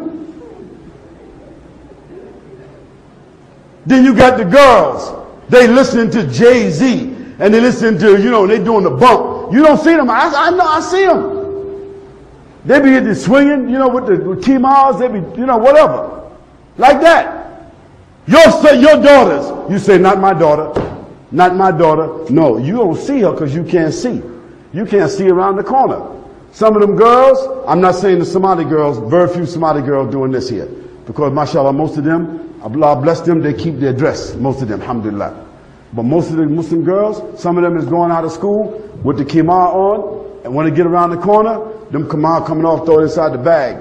Then you got the girls, they listening to Jay-Z, and they listening to, they doing the bump. You don't see them, I know, I see them. They be getting swinging, with T-Mars, they be, whatever. Like that. Your daughters, you say, not my daughter, not my daughter. No, you don't see her because you can't see. You can't see around the corner. Some of them girls, I'm not saying the Somali girls, very few Somali girls doing this here. Because mashallah, most of them, Allah bless them, they keep their dress. Most of them, alhamdulillah. But most of the Muslim girls, some of them is going out of school with the khimar on, and when they get around the corner, them khimar coming off, throw it inside the bag.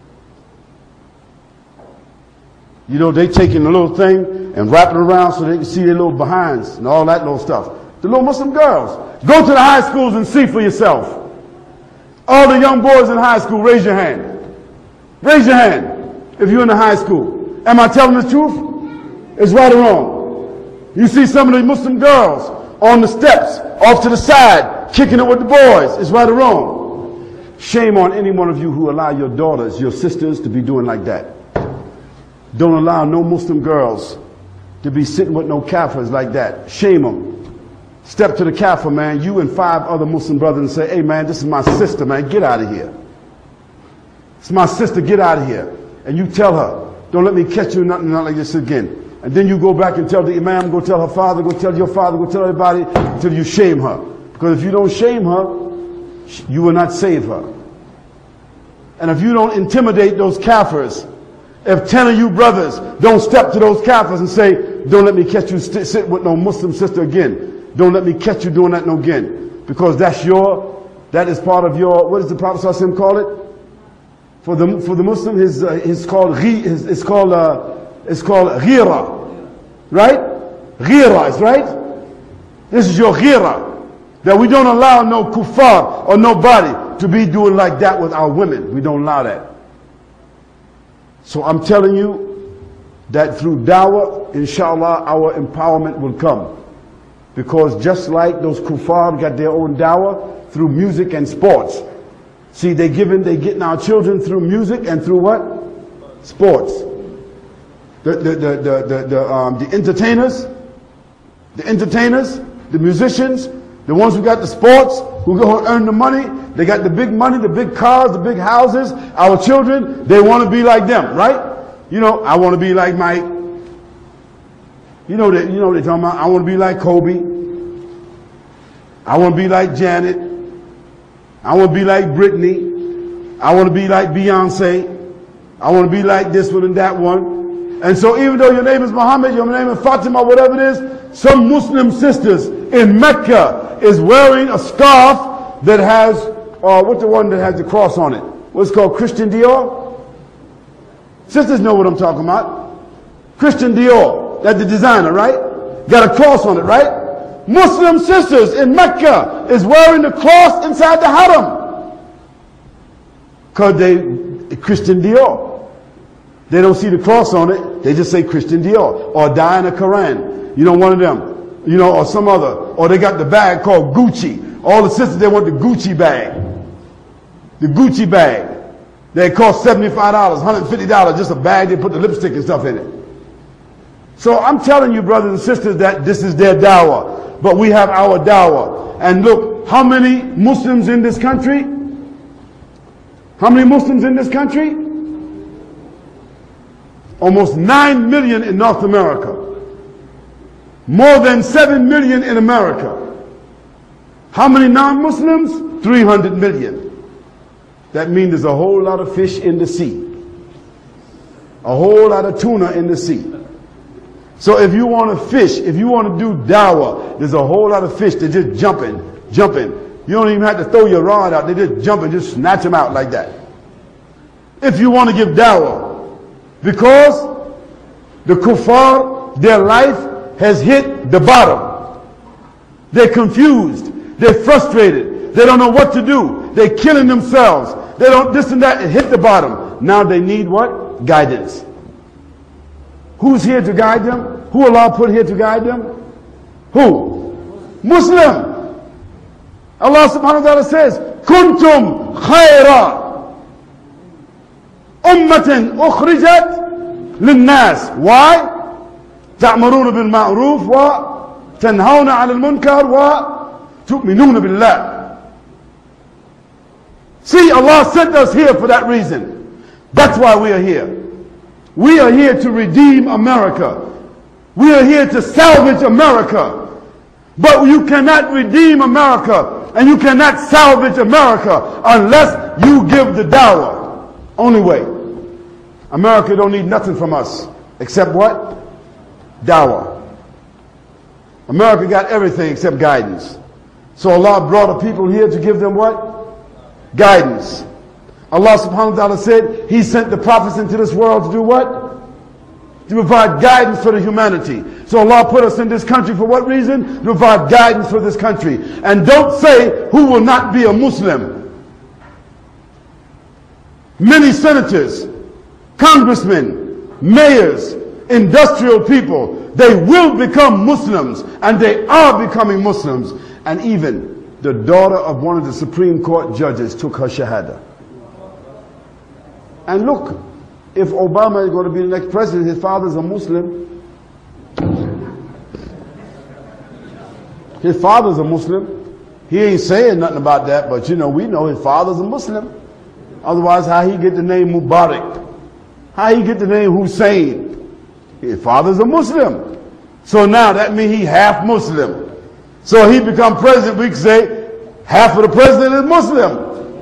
They taking the little thing and wrapping it around so they can see their little behinds and all that little stuff. The little Muslim girls. Go to the high schools and see for yourself. All the young boys in high school, raise your hand. Raise your hand if you're in the high school. Am I telling the truth? It's right or wrong. You see some of the Muslim girls on the steps, off to the side, kicking it with the boys. It's right or wrong. Shame on any one of you who allow your daughters, your sisters to be doing like that. Don't allow no Muslim girls to be sitting with no kafirs like that. Shame them. Step to the kafir, man, you and 5 other Muslim brothers, and say, hey, man, this is my sister, man, get out of here. It's my sister, get out of here. And you tell her, don't let me catch you, nothing like this again. And then you go back and tell the imam, go tell her father, go tell your father, go tell everybody, until you shame her. Because if you don't shame her, you will not save her. And if you don't intimidate those kafirs, if 10 of you brothers don't step to those kafirs and say, don't let me catch you sit with no Muslim sister again. Don't let me catch you doing that no again. Because that is part of your, what does the Prophet ﷺ call it? For the Muslim, it's called ghira. Right? Ghira is right? This is your ghira. That we don't allow no kuffar or nobody to be doing like that with our women. We don't allow that. So I'm telling you that through dawah, inshallah, our empowerment will come. Because just like those kuffar got their own dawah through music and sports. See, they getting our children through music and through what? Sports. The entertainers, the musicians, the ones who got the sports, who go and earn the money, they got the big money, the big cars, the big houses. Our children, they want to be like them, right? I want to be like Mike. They're talking about, I want to be like Kobe. I want to be like Janet. I want to be like Britney. I want to be like Beyonce. I want to be like this one and that one. And so even though your name is Muhammad, your name is Fatima, whatever it is, some Muslim sisters in Mecca is wearing a scarf that has, what's the one that has the cross on it? What's it called? Christian Dior? Sisters know what I'm talking about. Christian Dior, that's the designer, right? Got a cross on it, right? Muslim sisters in Mecca is wearing the cross inside the haram. Because Christian Dior. They don't see the cross on it, they just say Christian Dior. Or Diana Quran, one of them. Or some other. Or they got the bag called Gucci. All the sisters, they want the Gucci bag. The Gucci bag. They cost $75, $150, just a bag, they put the lipstick and stuff in it. So I'm telling you, brothers and sisters, that this is their dawah. But we have our dawah. And look, how many Muslims in this country? How many Muslims in this country? Almost 9 million in North America. More than 7 million in America. How many non-Muslims? 300 million. That means there's a whole lot of fish in the sea. A whole lot of tuna in the sea. So if you want to fish, if you want to do dawah, there's a whole lot of fish that just jumping. You don't even have to throw your rod out. They just jump and just snatch them out like that. If you want to give dawah. Because the kuffar, their life has hit the bottom. They're confused. They're frustrated. They don't know what to do. They're killing themselves. They don't this and that. It hit the bottom. Now they need what? Guidance. Who's here to guide them? Who Allah put here to guide them? Who? Muslim. Allah subhanahu wa ta'ala says, Kuntum khayra ummatin ukhrijat linnas. Why? تأمرون بالمعروف وتنهون عن المنكر وتؤمنون بالله. See, Allah sent us here for that reason. That's why we are here. We are here to redeem America. We are here to salvage America. But you cannot redeem America and you cannot salvage America unless you give the dawah. Only way. America don't need nothing from us except what? Dawah. America got everything except guidance. So Allah brought a people here to give them what? Guidance. Allah subhanahu wa ta'ala said He sent the prophets into this world to do what? To provide guidance for the humanity. So Allah put us in this country for what reason? To provide guidance for this country. And don't say who will not be a Muslim. Many senators, congressmen, mayors, industrial people, they will become Muslims, and they are becoming Muslims. And even the daughter of one of the Supreme Court judges took her shahada. And look, if Obama is going to be the next president, his father's a Muslim. His father's a Muslim. He ain't saying nothing about that, but you know, we know his father's a Muslim. Otherwise, how he get the name Mubarak? How he get the name Hussein? His father's a Muslim. So now that means he half Muslim. So he become president, we can say half of the president is Muslim.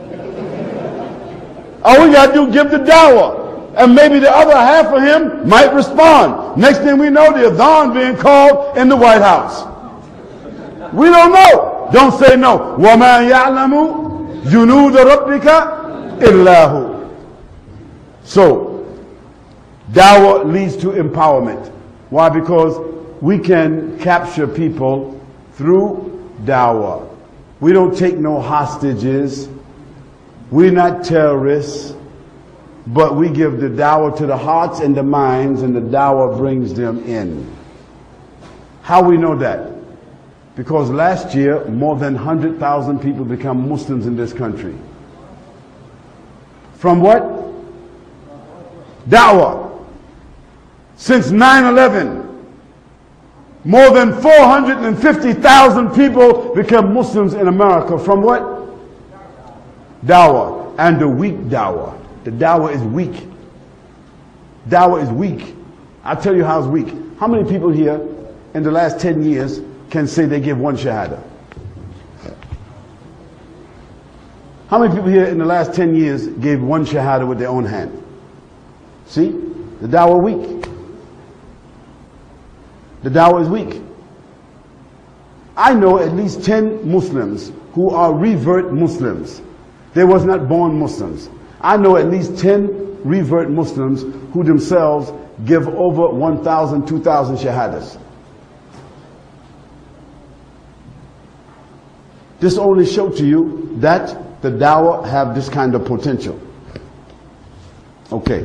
All we got to do is give the dawah. And maybe the other half of him might respond. Next thing we know, the adhan being called in the White House. We don't know. Don't say no. وَمَا يَعْلَمُ جُنُودَ رَبِّكَ إِلَّا هُ. So, dawah leads to empowerment. Why? Because we can capture people through dawah. We don't take no hostages. We're not terrorists. But we give the dawah to the hearts and the minds, and the dawah brings them in. How we know that? Because last year, more than 100,000 people became Muslims in this country. From what? Dawah. Since 9/11, more than 450,000 people became Muslims in America. From what? Dawah. And the weak dawah. The dawah is weak. Dawah is weak. I'll tell you how it's weak. How many people here in the last 10 years can say they give one shahada? How many people here in the last 10 years gave one shahada with their own hand? See? The dawah weak. The dawah is weak. I know at least 10 Muslims who are revert Muslims. They was not born Muslims. I know at least 10 revert Muslims who themselves give over 1,000, 2,000 shahadas. This only shows to you that the dawah have this kind of potential. Okay.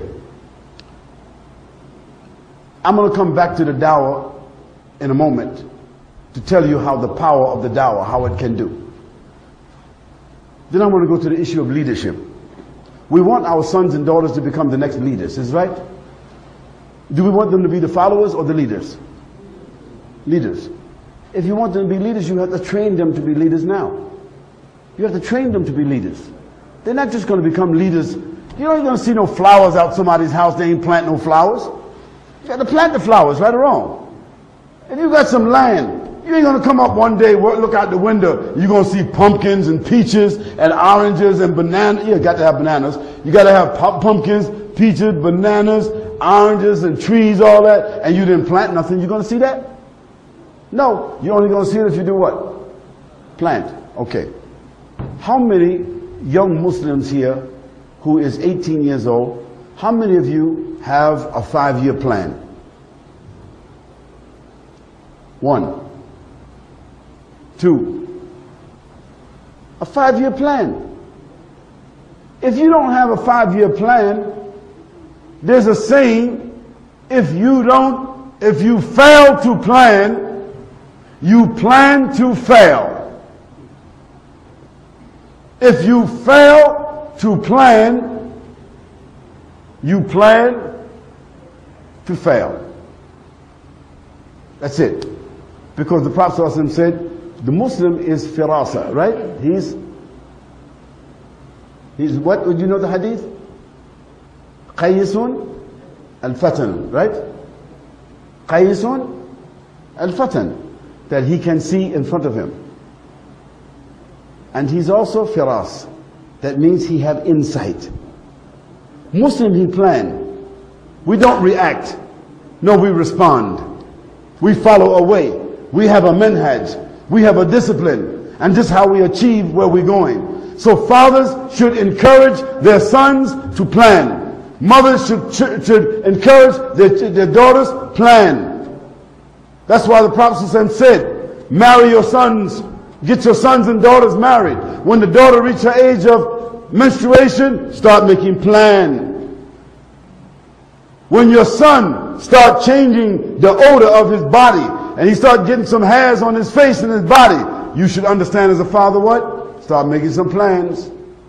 I'm going to come back to the dawah in a moment to tell you how the power of the dawah, how it can do. Then I'm going to go to the issue of leadership. We want our sons and daughters to become the next leaders, is right? Do we want them to be the followers or the leaders? Leaders. If you want them to be leaders, you have to train them to be leaders now. You have to train them to be leaders. They're not just going to become leaders. You're not going to see no flowers out somebody's house. They ain't plant no flowers. You got to plant the flowers, right or wrong. If you got some land, you ain't going to come up one day, look out the window, you're going to see pumpkins and peaches and oranges and bananas. You got to have bananas. You got to have pumpkins, peaches, bananas, oranges and trees, all that, and you didn't plant nothing. You're going to see that? No. You're only going to see it if you do what? Plant. Okay. How many young Muslims here who is 18 years old, how many of you have a 5-year plan? 1. 2. A 5-year plan. If you don't have a 5-year plan, there's a saying If you fail to plan, you plan to fail. If you fail to plan, you plan to fail. That's it. Because the Prophet ﷺ said, the Muslim is firasa, right? He's what? Would you know the hadith? Qayisun al-fatan, right? Qayisun al-fatan. That he can see in front of him. And he's also firas. That means he have insight. Muslim, he plan. We don't react. No, we respond. We follow a way. We have a manhaj. We have a discipline. And this is how we achieve where we're going. So fathers should encourage their sons to plan. Mothers should encourage their daughters plan. That's why the Prophet said, marry your sons, get your sons and daughters married. When the daughter reaches her age of menstruation, start making plan. When your son start changing the odor of his body, and he start getting some hairs on his face and his body, you should understand as a father what? Start making some plans.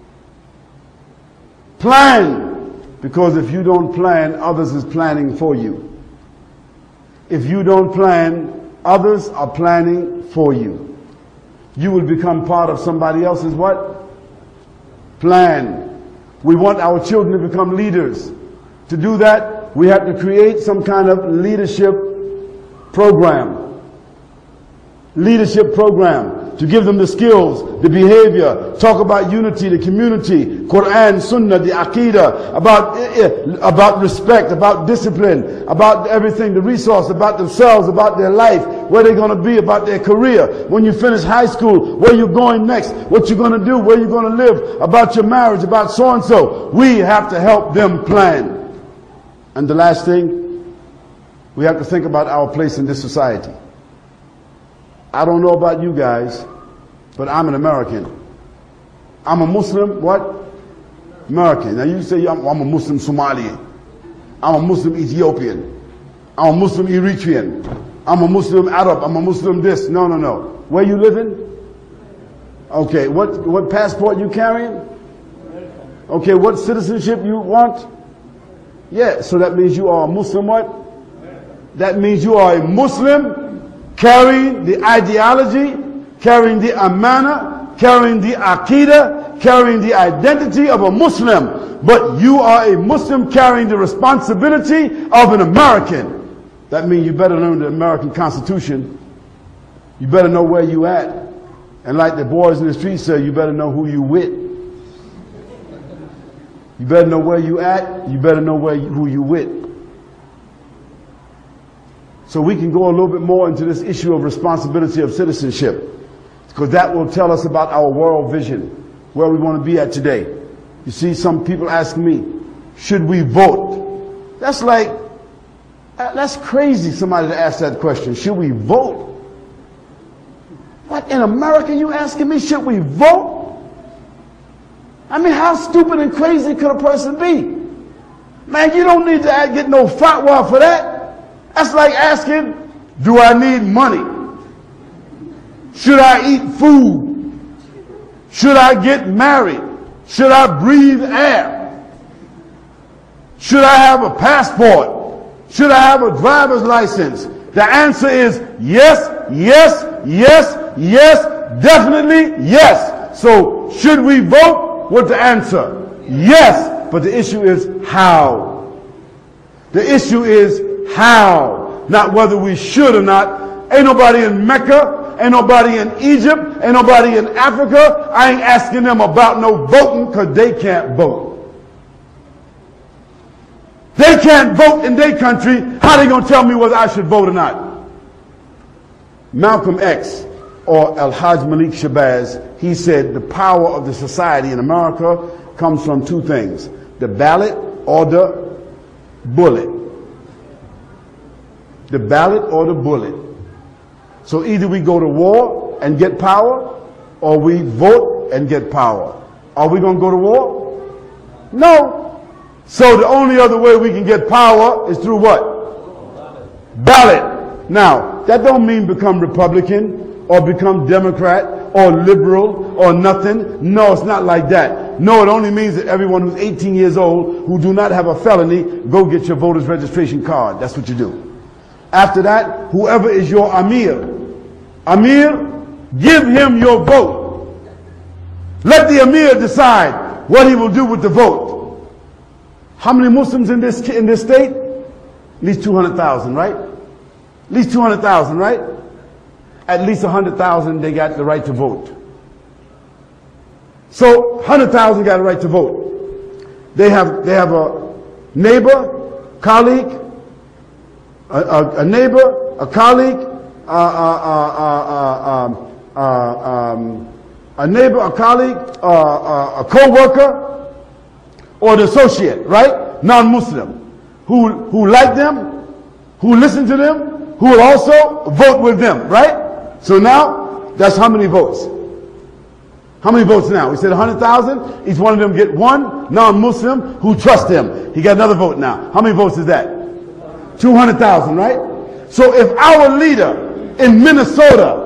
Plan. Because if you don't plan, others is planning for you. If you don't plan, others are planning for you. You will become part of somebody else's what? Plan. We want our children to become leaders. To do that, we have to create some kind of leadership program. Leadership program. To give them the skills, the behavior, talk about unity, the community, Quran, Sunnah, the Aqidah, about respect, about discipline, about everything, the resource, about themselves, about their life, where they're going to be, about their career. When you finish high school, where you're going next, what you're going to do, where you're going to live, about your marriage, about so-and-so. We have to help them plan. And the last thing, we have to think about our place in this society. I don't know about you guys, but I'm an American. I'm a Muslim, what? American. Now you say I'm a Muslim Somalian. I'm a Muslim Ethiopian. I'm a Muslim Eritrean. I'm a Muslim Arab. I'm a Muslim this. No. Where you living? Okay, what passport you carrying? Okay, what citizenship you want? Yeah, so that means you are a Muslim what? That means you are a Muslim carrying the ideology, carrying the amana, carrying the aqidah, carrying the identity of a Muslim. But you are a Muslim carrying the responsibility of an American. That means you better learn the American Constitution. You better know where you at. And like the boys in the street say, you better know who you with. You better know where you at. You better know who you with. So we can go a little bit more into this issue of responsibility of citizenship, because that will tell us about our world vision, where we want to be at today. You see, some people ask me, should we vote? That's crazy, somebody to ask that question. Should we vote? What, in America you asking me, should we vote? I mean, how stupid and crazy could a person be? Man, you don't need to get no fatwa for that. That's like asking, do I need money? Should I eat food? Should I get married? Should I breathe air? Should I have a passport? Should I have a driver's license? The answer is yes, yes, yes, yes, definitely yes. So should we vote? What's the answer? Yes. But the issue is how. The issue is how, not whether we should or not. Ain't nobody in Mecca, ain't nobody in Egypt, ain't nobody in Africa. I ain't asking them about no voting, because they can't vote. They can't vote in their country. How they gonna tell me whether I should vote or not? Malcolm X, or Al-Hajj Malik Shabazz, he said the power of the society in America comes from two things: the ballot or the bullet. The ballot or the bullet. So either we go to war and get power, or we vote and get power. Are we going to go to war? No. So the only other way we can get power is through what? ballot. Now, that don't mean become Republican or become Democrat or liberal or nothing. No, it's not like that. No, it only means that everyone who's 18 years old who do not have a felony, go get your voter's registration card. That's what you do. After that, whoever is your Amir, give him your vote. Let the Amir decide what he will do with the vote. How many Muslims in this state? At least 200,000, right? At least 200,000, right? At least 100,000, they got the right to vote. So 100,000 got a right to vote. They have a neighbor, colleague, a neighbor, a colleague, a neighbor, a colleague, a co-worker, or an associate, right? Non-Muslim, who like them, who listen to them, who will also vote with them, right? So now, that's how many votes? How many votes now? We said 100,000. Each one of them get one non-Muslim who trusts him. He got another vote now. How many votes is that? 200,000, right? So if our leader in Minnesota,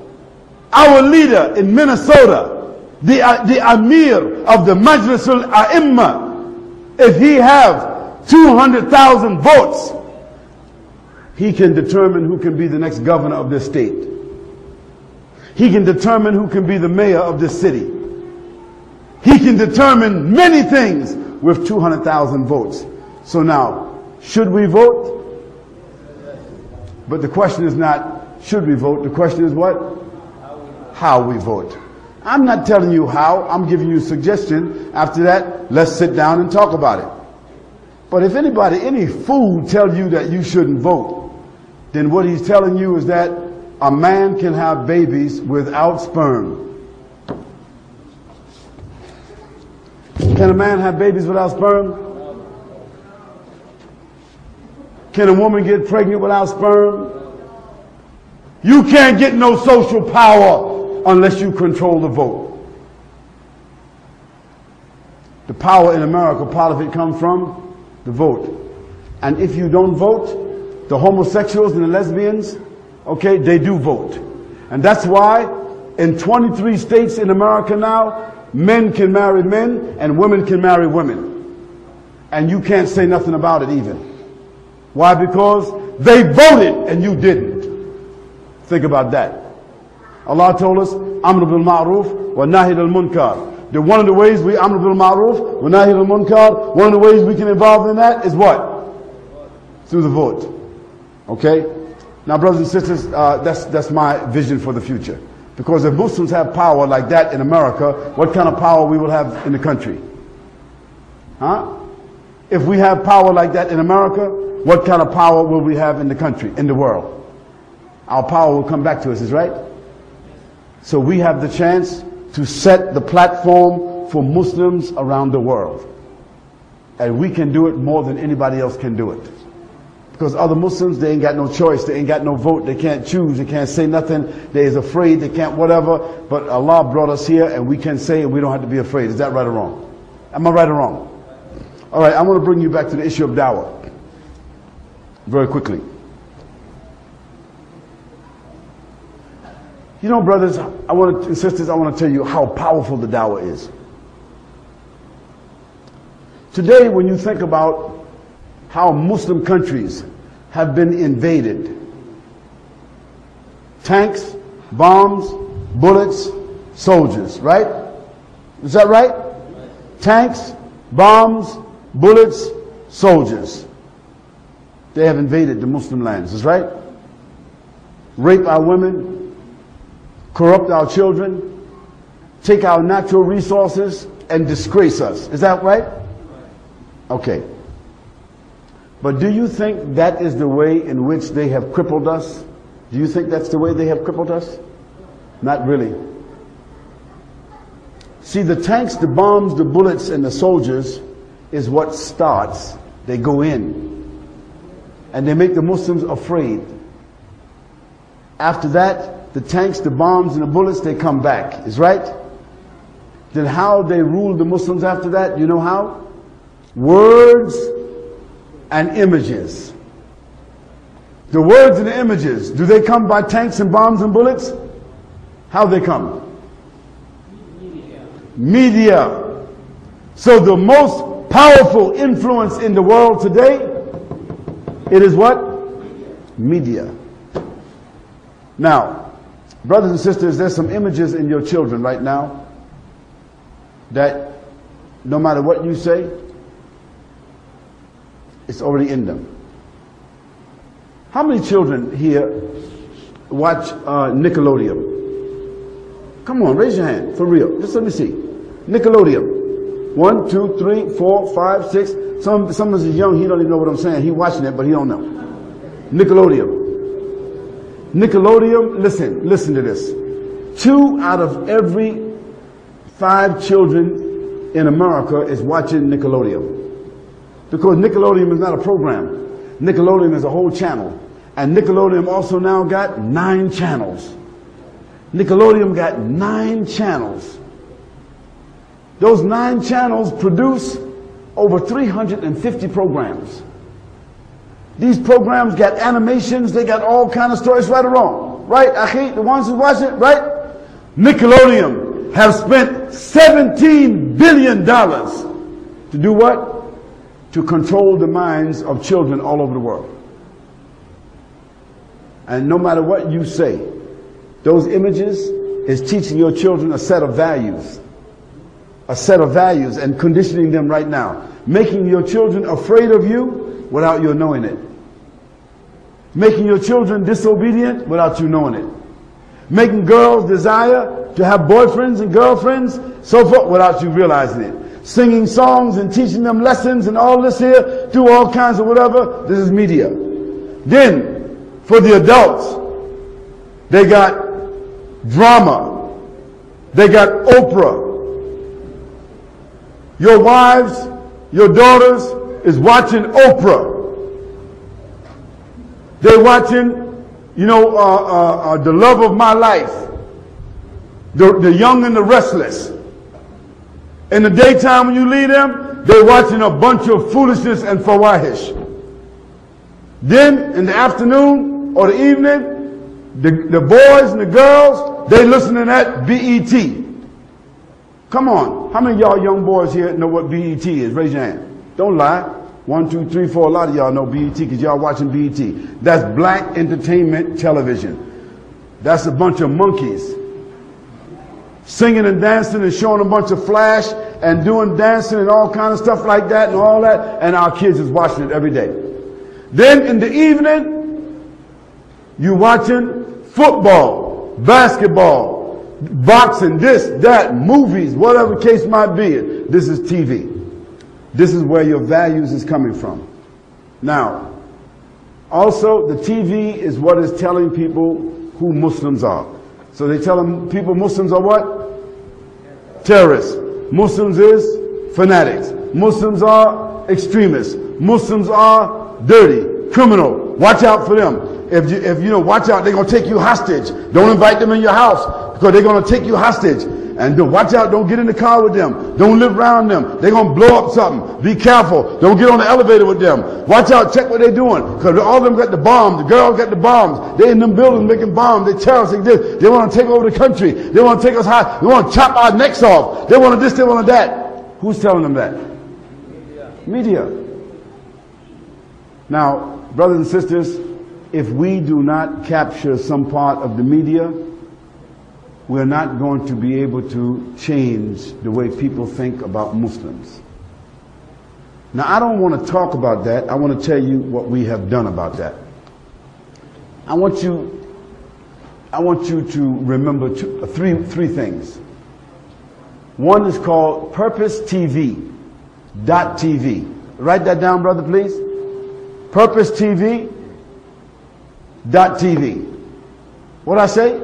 the Amir of the Majlis al-A'imma, if he have 200,000 votes, he can determine who can be the next governor of this state. He can determine who can be the mayor of this city. He can determine many things with 200,000 votes. So now, should we vote? But the question is not, should we vote? The question is what? How we vote. I'm not telling you how. I'm giving you a suggestion. After that, let's sit down and talk about it. But if any fool tells you that you shouldn't vote, then what he's telling you is that a man can have babies without sperm. Can a man have babies without sperm? Can a woman get pregnant without sperm? You can't get no social power unless you control the vote. The power in America, part of it comes from the vote. And if you don't vote, the homosexuals and the lesbians, okay, they do vote. And that's why in 23 states in America now, men can marry men and women can marry women. And you can't say nothing about it even. Why? Because they voted and you didn't. Think about that. Allah told us, Amr bil Ma'ruf wa Nahi al Munkar. That one of the ways we Amr bil Ma'ruf wa Nahi al Munkar, one of the ways we can involve in that is what? Through the vote. Okay? Now, brothers and sisters, that's my vision for the future. Because if Muslims have power like that in America, what kind of power we will have in the country? Huh? If we have power like that in America, what kind of power will we have in the country, in the world? Our power will come back to us, is right? So we have the chance to set the platform for Muslims around the world. And we can do it more than anybody else can do it. Because other Muslims, they ain't got no choice, they ain't got no vote, they can't choose, they can't say nothing, they is afraid, they can't whatever. But Allah brought us here and we can say and we don't have to be afraid. Is that right or wrong? Am I right or wrong? All right, I want to bring you back to the issue of dawah. Very quickly. You know, brothers and sisters, I want to tell you how powerful the dawah is. Today, when you think about how Muslim countries have been invaded, tanks, bombs, bullets, soldiers, right? Is that right? Tanks, bombs, bullets, soldiers. They have invaded the Muslim lands, is right? Rape our women, corrupt our children, take our natural resources, and disgrace us. Is that right? Okay. But do you think that is the way in which they have crippled us? Do you think that's the way they have crippled us? Not really. See, the tanks, the bombs, the bullets, and the soldiers is what starts. They go in. And they make the Muslims afraid. After that, the tanks, the bombs, and the bullets, they come back. Is right? Then how they rule the Muslims after that? You know how? Words and images. The words and the images, do they come by tanks and bombs and bullets? How they come? Media. So the most powerful influence in the world today, it is what? Media. Now, brothers and sisters, there's some images in your children right now that no matter what you say, it's already in them. How many children here watch Nickelodeon? Come on, raise your hand, for real. Just let me see. Nickelodeon. 1, 2, 3, 4, 5, 6. Some of us is young, he don't even know what I'm saying. He watching it, but he don't know. Nickelodeon. Nickelodeon, listen to this. 2 out of every 5 children in America is watching Nickelodeon. Because Nickelodeon is not a program. Nickelodeon is a whole channel. And Nickelodeon also now got 9 channels. Nickelodeon got 9 channels. Those 9 channels produce over 350 programs. These programs got animations, they got all kind of stories, right or wrong. Right, Akhi? The ones who watch it, right? Nickelodeon have spent $17 billion to do what? To control the minds of children all over the world. And no matter what you say, those images is teaching your children a set of values. A set of values and conditioning them right now. Making your children afraid of you without you knowing it. Making your children disobedient without you knowing it. Making girls desire to have boyfriends and girlfriends, so forth, without you realizing it. Singing songs and teaching them lessons and all this here, do all kinds of whatever. This is media. Then, for the adults, they got drama. They got Oprah. Your wives, your daughters is watching Oprah. They're watching, The Love of My Life. The Young and the Restless. In the daytime when you leave them, they're watching a bunch of foolishness and fawahish. Then, in the afternoon or the evening, the boys and the girls, they listening at BET. Come on. How many of y'all young boys here know what BET is? Raise your hand. Don't lie. 1, 2, 3, 4. A lot of y'all know BET because y'all watching BET. That's black entertainment television. That's a bunch of monkeys singing and dancing and showing a bunch of flash and doing dancing and all kind of stuff like that and all that. And our kids is watching it every day. Then in the evening, you watching football, basketball, boxing, this, that, movies, whatever the case might be. This is TV. This is where your values is coming from. Now, also the TV is what is telling people who Muslims are. So they tell them people Muslims are what? Terrorists. Muslims is fanatics. Muslims are extremists. Muslims are dirty, criminal. Watch out for them. If you watch out, they're going to take you hostage. Don't invite them in your house because they're going to take you hostage. And watch out, don't get in the car with them. Don't live around them. They're going to blow up something. Be careful. Don't get on the elevator with them. Watch out, check what they're doing. Because all of them got the bombs. The girls got the bombs. They're in them buildings making bombs. They're terrorists like this. They want to take over the country. They want to take us high. They want to chop our necks off. They want to this, they want to that. Who's telling them that? Media. Now, brothers and sisters, if we do not capture some part of the media, we're not going to be able to change the way people think about Muslims. Now, I don't want to talk about that. I want to tell you what we have done about that. I want you to remember three things. One is called PurposeTV.tv. Write that down, brother, please. PurposeTV.tv. What I say?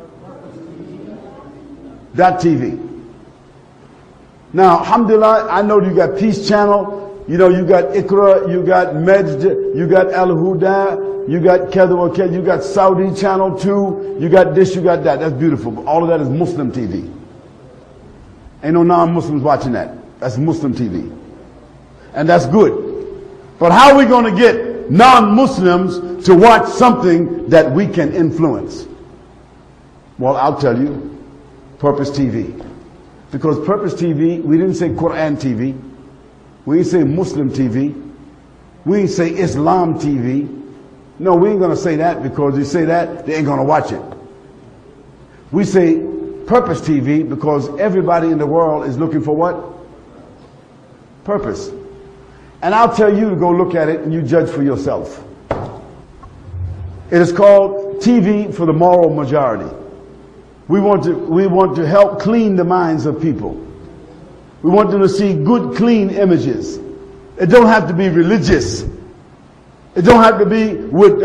.tv. Now, alhamdulillah, I know you got Peace Channel, you got Iqra, you got Majd, you got Al Huda, you got Kedwa, you got Saudi Channel 2, you got this, you got that. That's beautiful. But all of that is Muslim TV. Ain't no non-Muslims watching that. That's Muslim TV. And that's good. But how are we going to get non-Muslims to watch something that we can influence? Well, I'll tell you, Purpose TV. Because Purpose TV, we didn't say Quran TV. We didn't say Muslim TV. We didn't say Islam TV. No, we ain't going to say that, because you say that, they ain't going to watch it. We say Purpose TV because everybody in the world is looking for what? Purpose. And I'll tell you to go look at it and you judge for yourself. It is called TV for the moral majority. We want to help clean the minds of people. We want them to see good, clean images. It don't have to be religious. It don't have to be with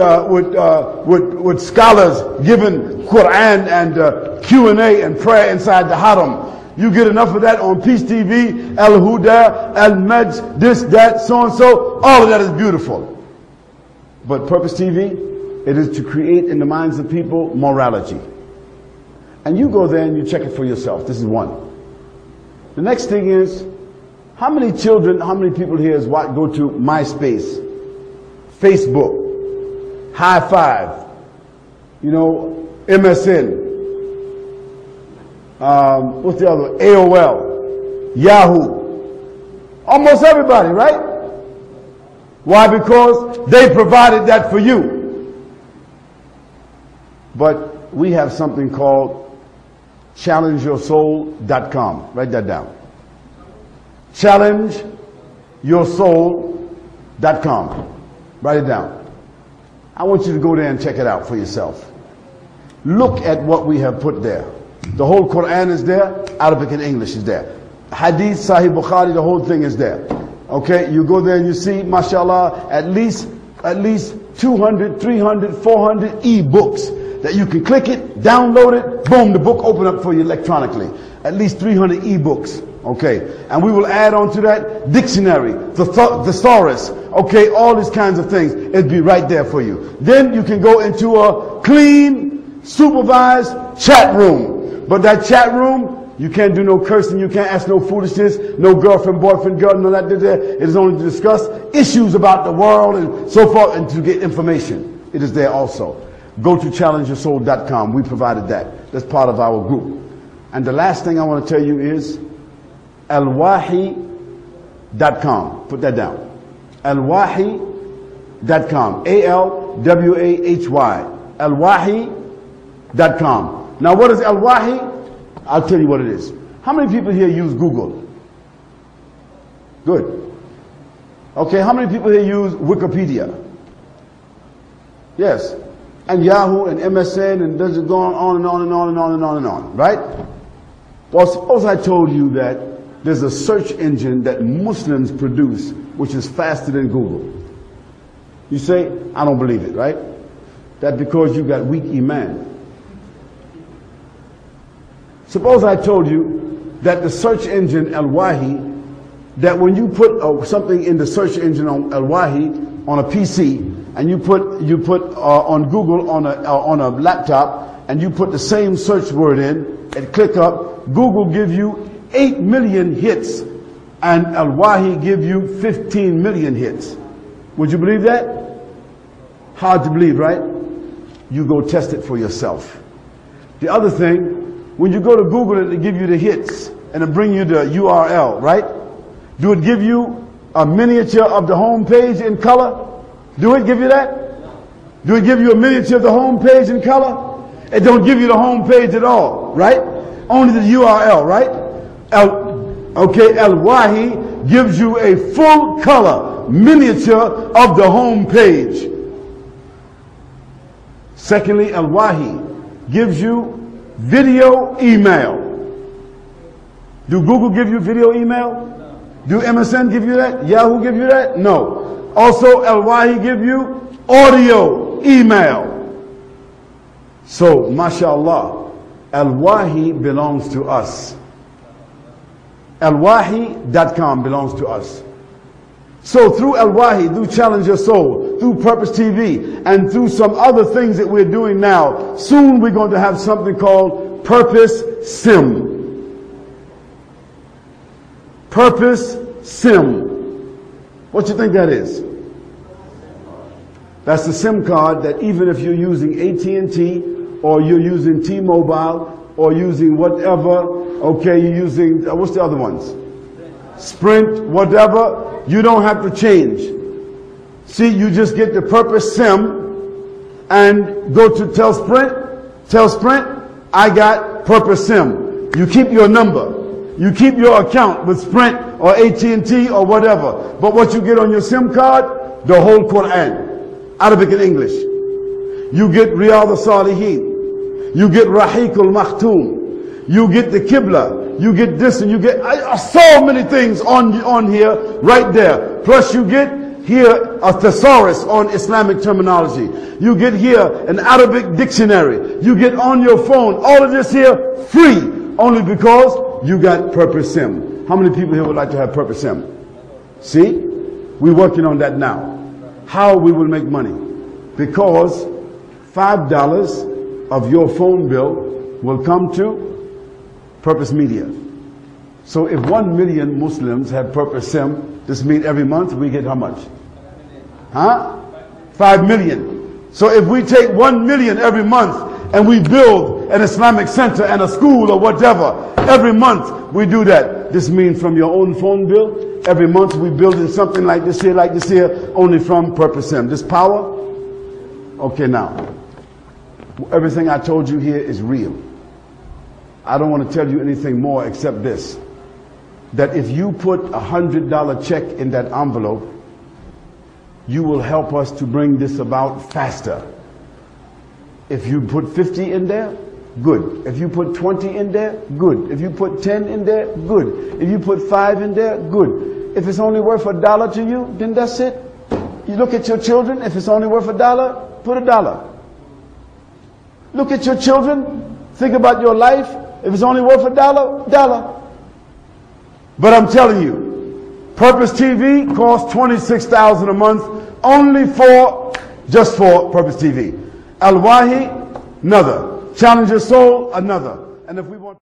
scholars giving Quran and Q&A and prayer inside the haram. You get enough of that on Peace TV, Al Huda, Al Majd, this, that, so and so. All of that is beautiful. But Purpose TV, it is to create in the minds of people morality. And you go there and you check it for yourself. This is one. The next thing is, how many children, how many people here go to MySpace, Facebook, High Five, MSN, what's the other one? AOL, Yahoo. Almost everybody, right? Why? Because they provided that for you. But we have something called challengeyoursoul.com. Write that down. challengeyoursoul.com. Write it down. I want you to go there and check it out for yourself. Look at what we have put there. The whole Quran is there. Arabic and English is there. Hadith, Sahih Bukhari, the whole thing is there. Okay, you go there and you see, mashallah, at least 200, 300, 400 e-books that you can click it, download it, boom, the book open up for you electronically. At least 300 e-books. Okay, and we will add on to that dictionary, the thesaurus, okay, all these kinds of things. It'll be right there for you. Then you can go into a clean, supervised chat room. But that chat room, you can't do no cursing, you can't ask no foolishness, no girlfriend, boyfriend, girl, none of that there. It is only to discuss issues about the world and so forth, and to get information. It is there also. Go to challengeyoursoul.com. We provided that. That's part of our group. And the last thing I want to tell you is alwahi.com. Put that down. Alwahi.com. ALWAHY. Alwahi.com. Now what is Al-Wahi? I'll tell you what it is. How many people here use Google? Good. Okay, how many people here use Wikipedia? Yes. And Yahoo and MSN and does it go on and on and on and on and on and on, right? Well, suppose I told you that there's a search engine that Muslims produce which is faster than Google. You say, I don't believe it, right? That's because you got weak iman. Suppose I told you that the search engine Al-Wahi, that when you put something in the search engine on Al-Wahi on a PC, and you put on Google on a laptop, and you put the same search word in and click up, Google give you 8 million hits, and Al-Wahi give you 15 million hits. Would you believe that? Hard to believe, right? You go test it for yourself. The other thing, when you go to Google, it give you the hits and it bring you the URL, right? Do it give you a miniature of the home page in color? Do it give you that? Do it give you a miniature of the home page in color? It don't give you the home page at all, right? Only the URL, right? Al-Wahi gives you a full color miniature of the home page. Secondly, Al-Wahi gives you video email. Do Google give you video email? Do MSN give you that? Yahoo give you that? No. Also, Al-Wahi give you audio email. So, mashallah, Al-Wahi belongs to us. Alwahi.com belongs to us. So through Al-Wahi, through Challenge Your Soul, through Purpose TV, and through some other things that we're doing now, soon we're going to have something called Purpose Sim. Purpose Sim. What you think that is? That's the SIM card that even if you're using AT&T or you're using T-Mobile or using whatever, okay, you're using, what's the other ones? Sprint, whatever, you don't have to change. See, you just get the Purpose SIM and go to tell Sprint, I got Purpose SIM. You keep your number. You keep your account with Sprint or AT&T or whatever. But what you get on your SIM card, the whole Quran, Arabic and English. You get Riyadh al-Salihin. You get Rahiq al-Makhtoom. You get the Qibla. You get this and you get so many things on here, right there. Plus you get here a thesaurus on Islamic terminology. You get here an Arabic dictionary. You get on your phone all of this here free, only because you got Purpose SIM. How many people here would like to have Purpose SIM? See? We're working on that now. How we will make money? Because $5 of your phone bill will come to Purpose Media. So if 1 million Muslims have Purpose SIM, this means every month we get how much? 5 million. So if we take 1 million every month and we build an Islamic center and a school or whatever, every month we do that. This means from your own phone bill, every month we building something like this here, only from Purpose SIM. This power? Okay, now, everything I told you here is real. I don't want to tell you anything more except this, that if you put $100 check in that envelope, you will help us to bring this about faster. If you put 50 in there, good. If you put 20 in there, good. If you put 10 in there, good. If you put 5 in there, good. If it's only worth $1 to you, then that's it. You look at your children, if it's only worth $1, put $1. Look at your children, think about your life, if it's only worth $1. But I'm telling you, Purpose TV costs $26,000 a month only just for Purpose TV. Al-Wahi, another. Challenge Your Soul, another. And if we want